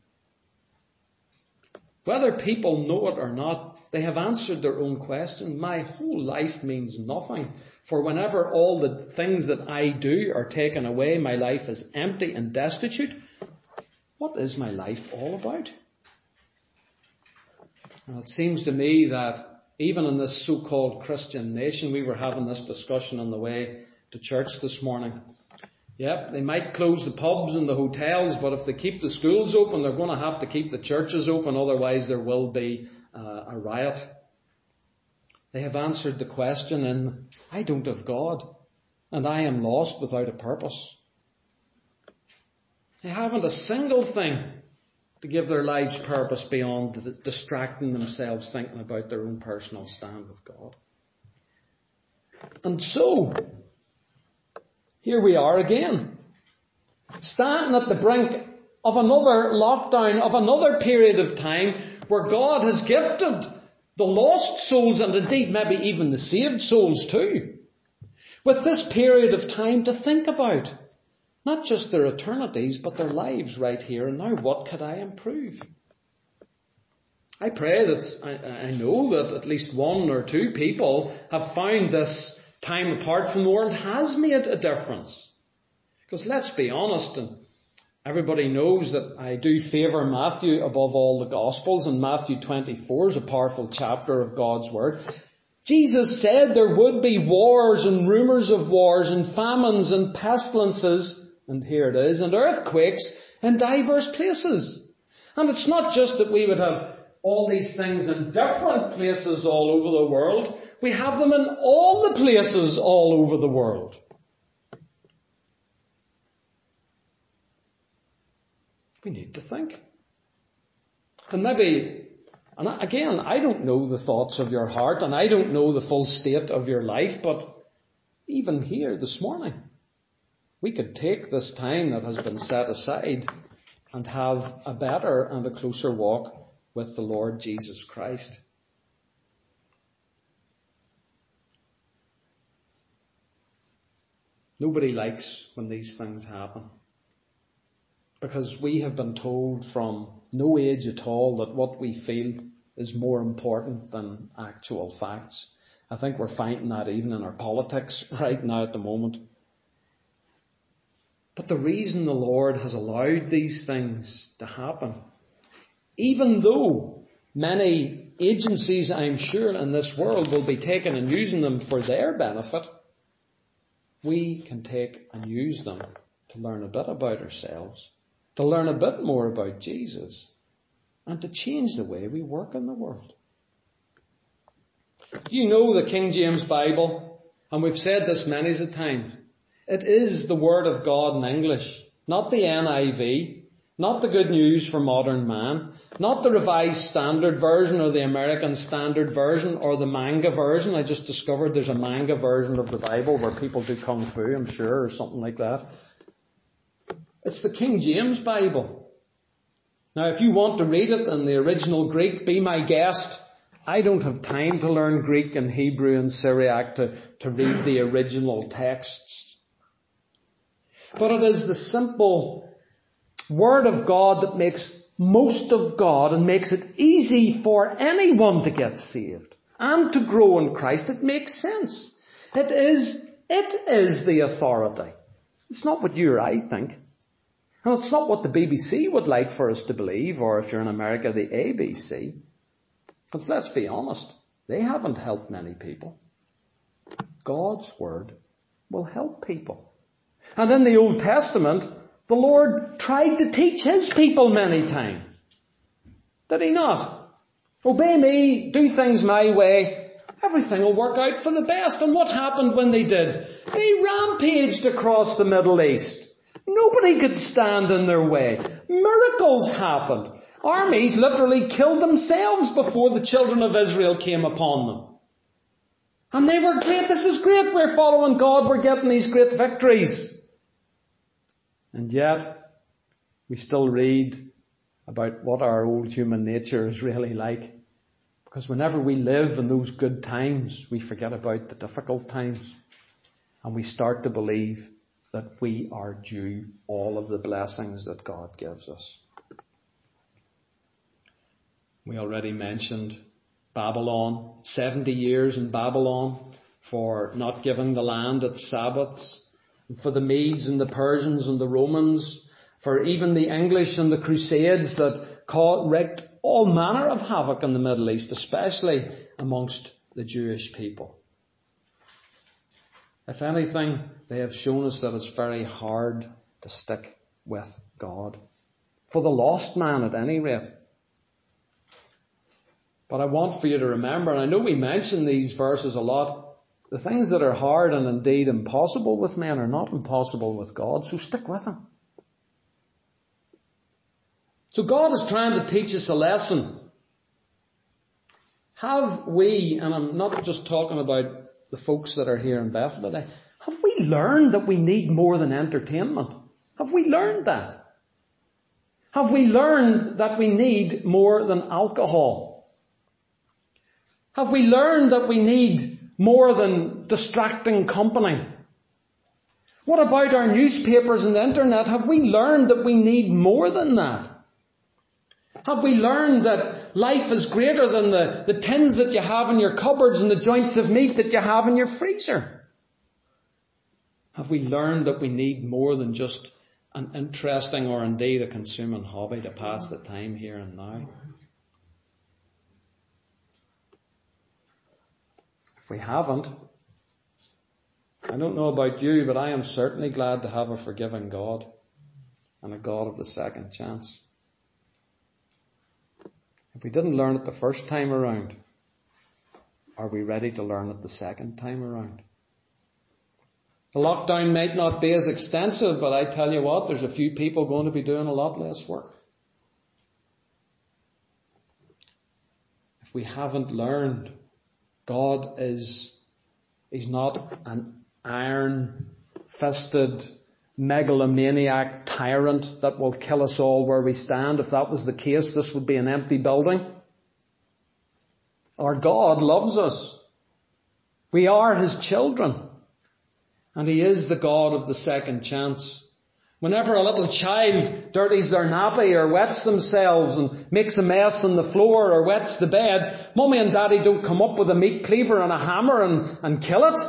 Whether people know it or not, they have answered their own question. My whole life means nothing. For whenever all the things that I do are taken away, my life is empty and destitute. What is my life all about? And it seems to me that even in this so-called Christian nation, we were having this discussion on the way to church this morning. Yep, they might close the pubs and the hotels, but if they keep the schools open, they're going to have to keep the churches open, otherwise there will be uh, a riot. They have answered the question in, I don't have God, and I am lost without a purpose. They haven't a single thing to give their lives purpose beyond distracting themselves thinking about their own personal stand with God. And so, here we are again, standing at the brink of another lockdown, of another period of time where God has gifted the lost souls, and indeed maybe even the saved souls too, with this period of time to think about. Not just their eternities, but their lives right here and now. What could I improve? I pray that, I, I know that at least one or two people have found this time apart from the world has made a difference. Because let's be honest, and everybody knows that I do favour Matthew above all the Gospels, and Matthew twenty-four is a powerful chapter of God's Word. Jesus said there would be wars and rumours of wars and famines and pestilences, and here it is, and earthquakes in diverse places. And it's not just that we would have all these things in different places all over the world. We have them in all the places all over the world. We need to think. And maybe, and again, I don't know the thoughts of your heart, and I don't know the full state of your life, but even here this morning, we could take this time that has been set aside and have a better and a closer walk with the Lord Jesus Christ. Nobody likes when these things happen, because we have been told from no age at all that what we feel is more important than actual facts. I think we're finding that even in our politics right now at the moment. But the reason the Lord has allowed these things to happen, even though many agencies, I'm sure, in this world will be taking and using them for their benefit, we can take and use them to learn a bit about ourselves, to learn a bit more about Jesus, and to change the way we work in the world. You know the King James Bible, and we've said this many a time. It is the Word of God in English, not the N I V, Not the good news for modern man. Not the Revised Standard Version or the American Standard Version or the manga version. I just discovered there's a manga version of the Bible where people do kung fu, I'm sure, or something like that. It's the King James Bible. Now, if you want to read it in the original Greek, be my guest. I don't have time to learn Greek and Hebrew and Syriac to, to read the original texts. But it is the simple Word of God that makes most of God and makes it easy for anyone to get saved and to grow in Christ. It makes sense. It is, it is the authority. It's not what you or I think. And it's not what the B B C would like for us to believe, or if you're in America, the A B C. Because let's be honest, they haven't helped many people. God's Word will help people. And in the Old Testament, the Lord tried to teach His people many times. Did He not? Obey me, do things my way, everything will work out for the best. And what happened when they did? They rampaged across the Middle East. Nobody could stand in their way. Miracles happened. Armies literally killed themselves before the children of Israel came upon them. And they were great. This is great. We're following God. We're getting these great victories. And yet, we still read about what our old human nature is really like. Because whenever we live in those good times, we forget about the difficult times. And we start to believe that we are due all of the blessings that God gives us. We already mentioned Babylon, seventy years in Babylon for not giving the land its Sabbaths, and for the Medes and the Persians and the Romans, for even the English and the Crusades that wreaked all manner of havoc in the Middle East, especially amongst the Jewish people. If anything, they have shown us that it's very hard to stick with God. For the lost man, at any rate. But I want for you to remember, and I know we mention these verses a lot, the things that are hard and indeed impossible with men are not impossible with God, so stick with Him. So God is trying to teach us a lesson. Have we, and I'm not just talking about the folks that are here in Bethel today, have we learned that we need more than entertainment? Have we learned that? Have we learned that we need more than alcohol? Have we learned that we need more than distracting company? What about our newspapers and the internet? Have we learned that we need more than that? Have we learned that life is greater than the, the tins that you have in your cupboards and the joints of meat that you have in your freezer? Have we learned that we need more than just an interesting or indeed a consuming hobby to pass the time here and now? If we haven't, I don't know about you, but I am certainly glad to have a forgiving God and a God of the second chance. If we didn't learn it the first time around, are we ready to learn it the second time around? The lockdown might not be as extensive, but I tell you what, there's a few people going to be doing a lot less work. If we haven't learned, God is, He's not an iron-fisted megalomaniac tyrant that will kill us all where we stand. If that was the case, this would be an empty building. Our God loves us. We are His children. And He is the God of the second chance. Whenever a little child dirties their nappy or wets themselves and makes a mess on the floor or wets the bed, Mummy and Daddy don't come up with a meat cleaver and a hammer and, and kill it.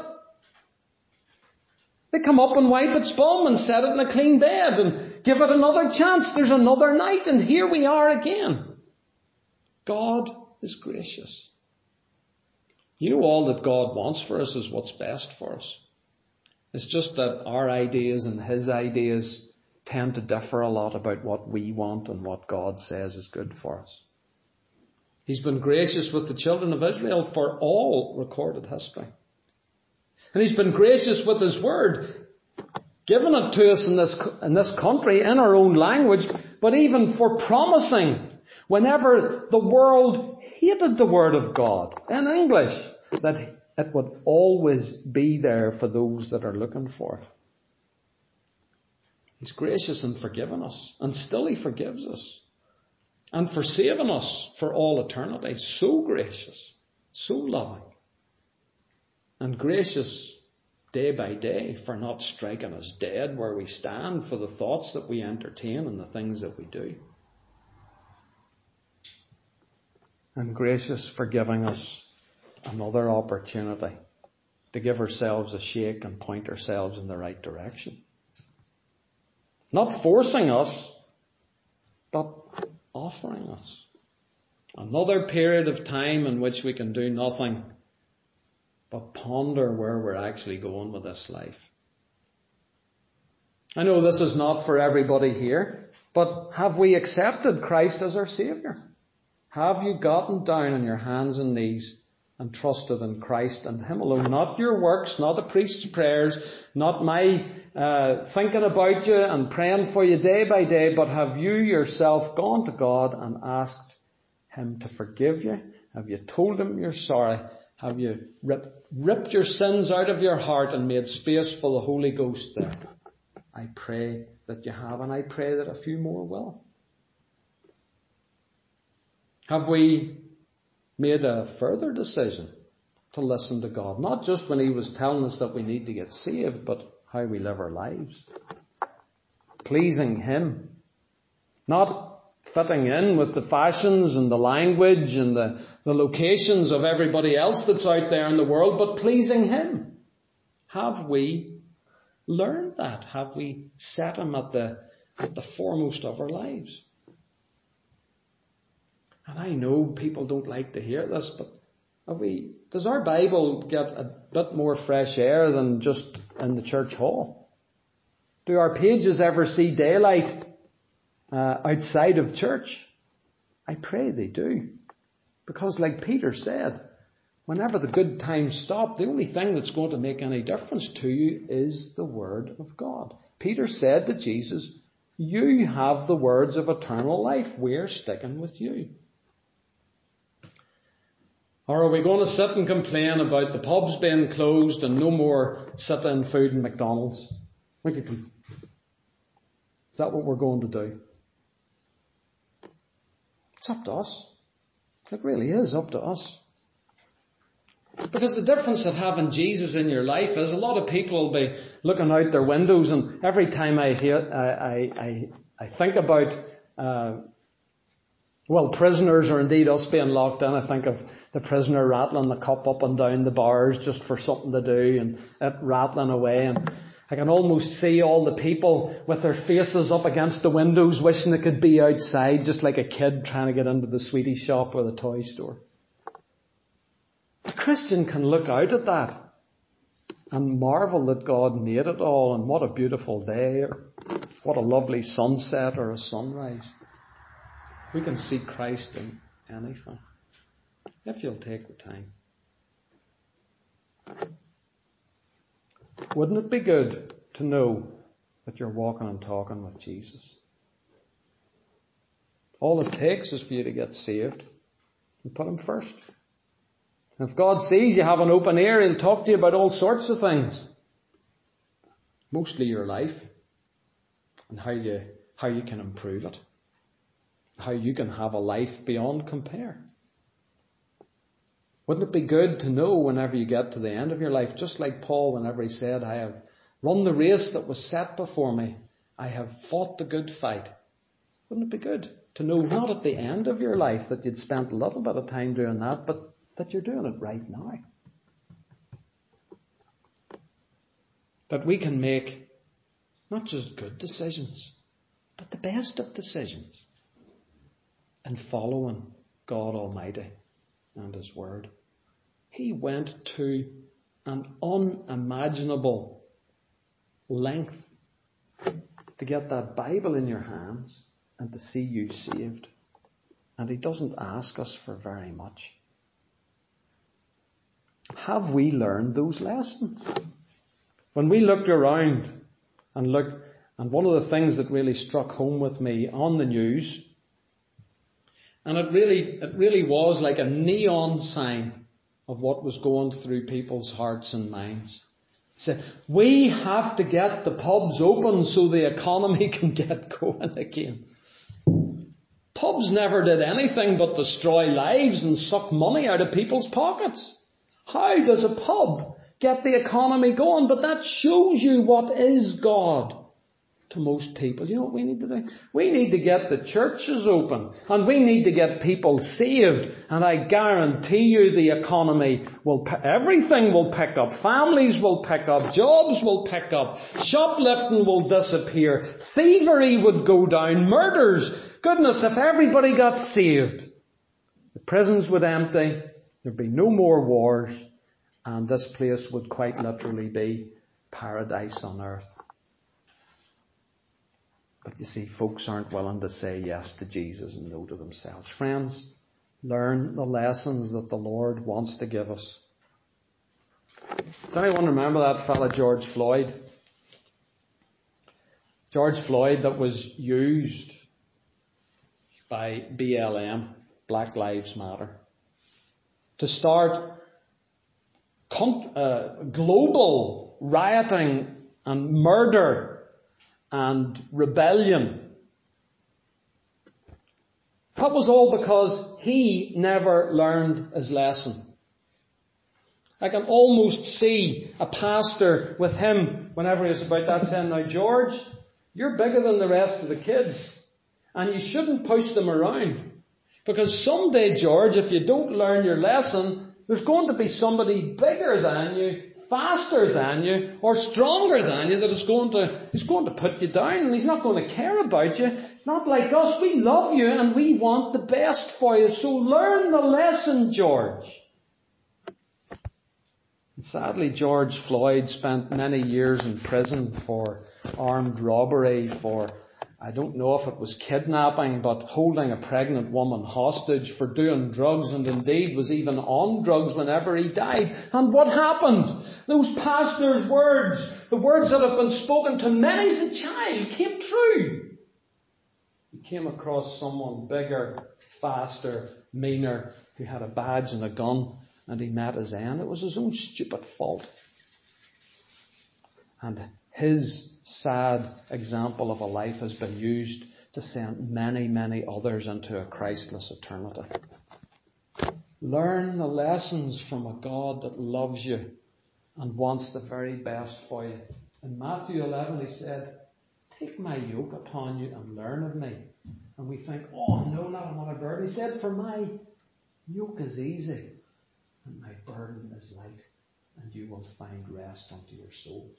They come up and wipe its bum and set it in a clean bed and give it another chance. There's another night and here we are again. God is gracious. You know, all that God wants for us is what's best for us. It's just that our ideas and His ideas tend to differ a lot about what we want and what God says is good for us. He's been gracious with the children of Israel for all recorded history. And He's been gracious with His Word, given it to us in this, in this country, in our own language, but even for promising, whenever the world hated the Word of God in English, that it would always be there for those that are looking for it. He's gracious in forgiving us, and still He forgives us. And for saving us for all eternity. So gracious, so loving, and gracious day by day for not striking us dead where we stand for the thoughts that we entertain and the things that we do. And gracious for giving us another opportunity to give ourselves a shake and point ourselves in the right direction. Not forcing us, but offering us another period of time in which we can do nothing but ponder where we're actually going with this life. I know this is not for everybody here, but have we accepted Christ as our Saviour? Have you gotten down on your hands and knees and trusted in Christ and Him alone? Not your works, not the priest's prayers, not my uh, thinking about you and praying for you day by day, but have you yourself gone to God and asked Him to forgive you? Have you told Him you're sorry? Have you ripped, ripped your sins out of your heart and made space for the Holy Ghost there? I pray that you have, and I pray that a few more will. Have we made a further decision to listen to God? Not just when He was telling us that we need to get saved, but how we live our lives. Pleasing Him. Not fitting in with the fashions and the language and the, the locations of everybody else that's out there in the world, but pleasing Him. Have we learned that? Have we set Him at the, at the foremost of our lives? And I know people don't like to hear this, but have we, does our Bible get a bit more fresh air than just in the church hall? Do our pages ever see daylight uh, outside of church? I pray they do. Because like Peter said, whenever the good times stop, the only thing that's going to make any difference to you is the Word of God. Peter said to Jesus, you have the words of eternal life. We're sticking with you. Or are we going to sit and complain about the pubs being closed and no more sit-in food in McDonald's? We could com- Is that what we're going to do? It's up to us. It really is up to us. Because the difference of having Jesus in your life is a lot of people will be looking out their windows, and every time I hear, I, I, I think about, uh, well, prisoners, or indeed us being locked in, I think of the prisoner rattling the cup up and down the bars just for something to do, and it rattling away, and I can almost see all the people with their faces up against the windows wishing they could be outside, just like a kid trying to get into the sweetie shop or the toy store. A Christian can look out at that and marvel that God made it all, and what a beautiful day, or what a lovely sunset or a sunrise. We can see Christ in anything, if you'll take the time. Wouldn't it be good to know that you're walking and talking with Jesus? All it takes is for you to get saved and put Him first. And if God sees you have an open ear, He'll talk to you about all sorts of things. Mostly your life, and how you, how you can improve it. How you can have a life beyond compare. Wouldn't it be good to know whenever you get to the end of your life, just like Paul whenever he said, I have run the race that was set before me. I have fought the good fight. Wouldn't it be good to know not at the end of your life that you'd spent a little bit of time doing that, but that you're doing it right now? That we can make not just good decisions, but the best of decisions in following God Almighty and His Word. He went to an unimaginable length to get that Bible in your hands and to see you saved. And He doesn't ask us for very much. Have we learned those lessons? When we look around and look And one of the things that really struck home with me on the news, and it really, it really was like a neon sign of what was going through people's hearts and minds. It said, we have to get the pubs open so the economy can get going again. Pubs never did anything but destroy lives and suck money out of people's pockets. How does a pub get the economy going? But that shows you what is God to most people. You know what we need to do? We need to get the churches open, and we need to get people saved, and I guarantee you the economy will, everything will pick up. Families will pick up, jobs will pick up, shoplifting will disappear, thievery would go down, murders. Goodness, if everybody got saved, the prisons would empty, there'd be no more wars, and this place would quite literally be paradise on earth. But you see, folks aren't willing to say yes to Jesus and no to themselves. Friends, learn the lessons that the Lord wants to give us. Does anyone remember that fella George Floyd? George Floyd that was used by B L M, Black Lives Matter, to start con- uh, global rioting and murder and rebellion. That was all because he never learned his lesson. I can almost see a pastor with him whenever he's about that saying, now George, you're bigger than the rest of the kids and you shouldn't push them around, because someday, George, if you don't learn your lesson, there's going to be somebody bigger than you, faster than you, or stronger than you that is going to, is going to put you down, and he's not going to care about you. Not like us. We love you and we want the best for you. So learn the lesson, George. And sadly, George Floyd spent many years in prison for armed robbery, for, I don't know if it was kidnapping, but holding a pregnant woman hostage, for doing drugs, and indeed was even on drugs whenever he died. And what happened? Those pastors' words, the words that have been spoken to many as a child, came true. He came across someone bigger, faster, meaner, who had a badge and a gun, and he met his end. It was his own stupid fault. And his sad example of a life has been used to send many, many others into a Christless eternity. Learn the lessons from a God that loves you and wants the very best for you. In Matthew eleven, he said, take my yoke upon you and learn of me. And we think, oh no, not another burden. He said, for my yoke is easy and my burden is light, and you will find rest unto your souls.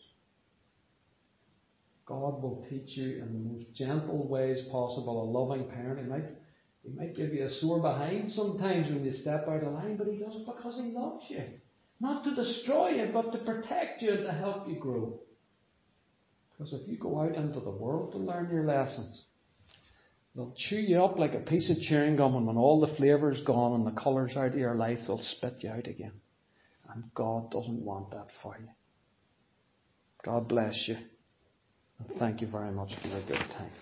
God will teach you in the most gentle ways possible. A loving parent, he might, he might give you a sore behind sometimes when you step out of line, but he does it because he loves you. Not to destroy you, but to protect you and to help you grow. Because if you go out into the world to learn your lessons, they'll chew you up like a piece of chewing gum, and when all the flavour's gone and the colour's out of your life, they'll spit you out again. And God doesn't want that for you. God bless you. And thank you very much for your good time.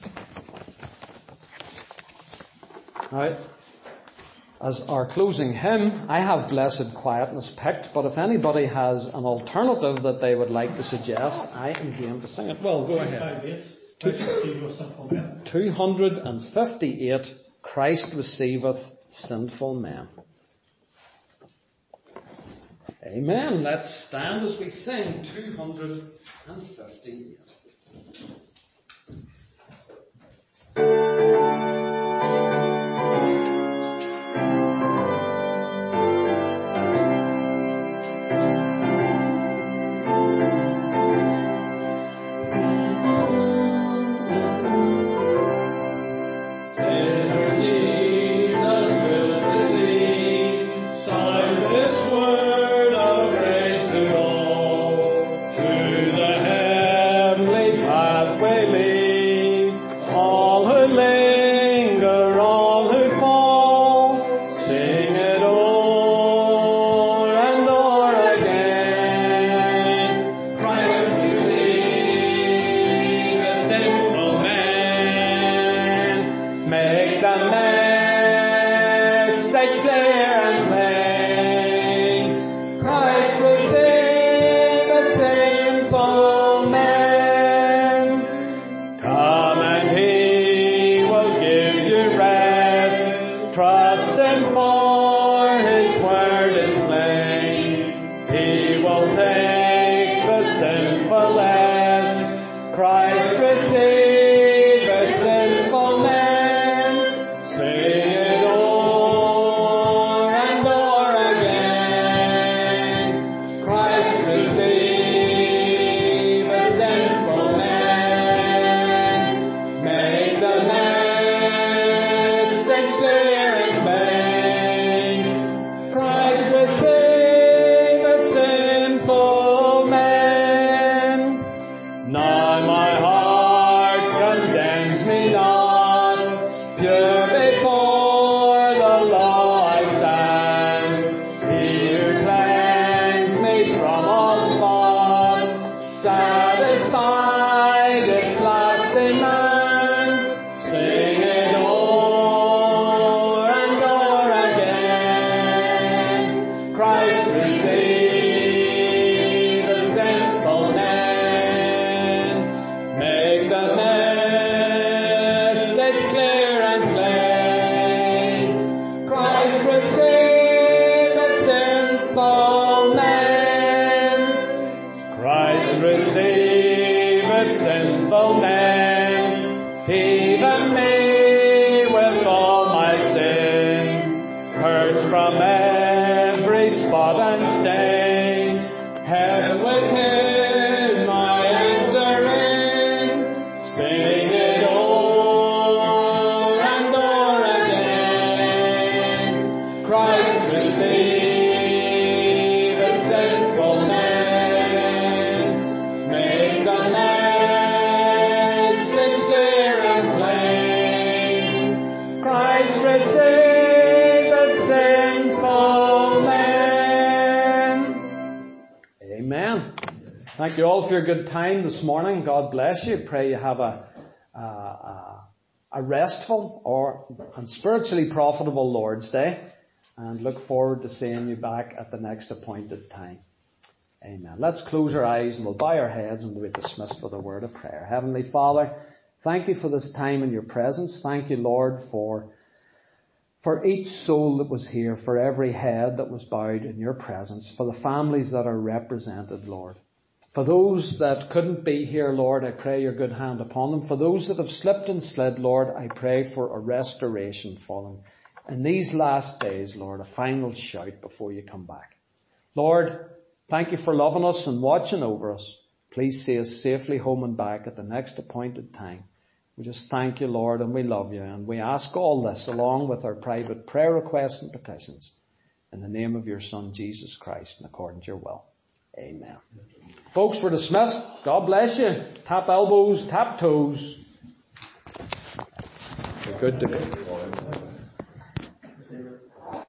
Now, as our closing hymn, I have Blessed Quietness picked, but if anybody has an alternative that they would like to suggest, I am game to sing it. Well, go ahead. two hundred fifty-eight, Christ Receiveth Sinful Men. Amen. Let's stand as we sing two hundred fifty-eight. Pathway marvelous. Christ receiveth sinful men. Sing it o'er and o'er again. Christ receiveth sinful men. Make the message clear and plain. Christ receiveth sinful men. Now my heart condemns me not. Pure before the law I stand. He who cleansed me from all spot, satisfied its last demand. Sing it o'er and o'er again. Christ receiveth sinful men. Make the message clear and plain. Christ receiveth sinful men. Christ receiveth sinful men. Even me with all my sin, purged from every spot and stain. Heaven with him I enter in. Sing it o'er and o'er again. Christ receiveth sinful men. Make the message clear and plain. Christ receiveth sinful men. Amen. Thank you all for your good time this morning. God bless you. Pray you have a a, a, a restful or and spiritually profitable Lord's Day, and look forward to seeing you back at the next appointed time. Amen. Let's close our eyes and we'll bow our heads and we'll be dismissed with a word of prayer. Heavenly Father, thank you for this time in your presence. Thank you, Lord, for for each soul that was here, for every head that was bowed in your presence, for the families that are represented, Lord. For those that couldn't be here, Lord, I pray your good hand upon them. For those that have slipped and slid, Lord, I pray for a restoration for them. In these last days, Lord, a final shout before you come back. Lord, thank you for loving us and watching over us. Please see us safely home and back at the next appointed time. We just thank you, Lord, and we love you. And we ask all this along with our private prayer requests and petitions in the name of your Son, Jesus Christ, and according to your will. Amen. Folks, we're dismissed. God bless you. Tap elbows, tap toes. You're good to be.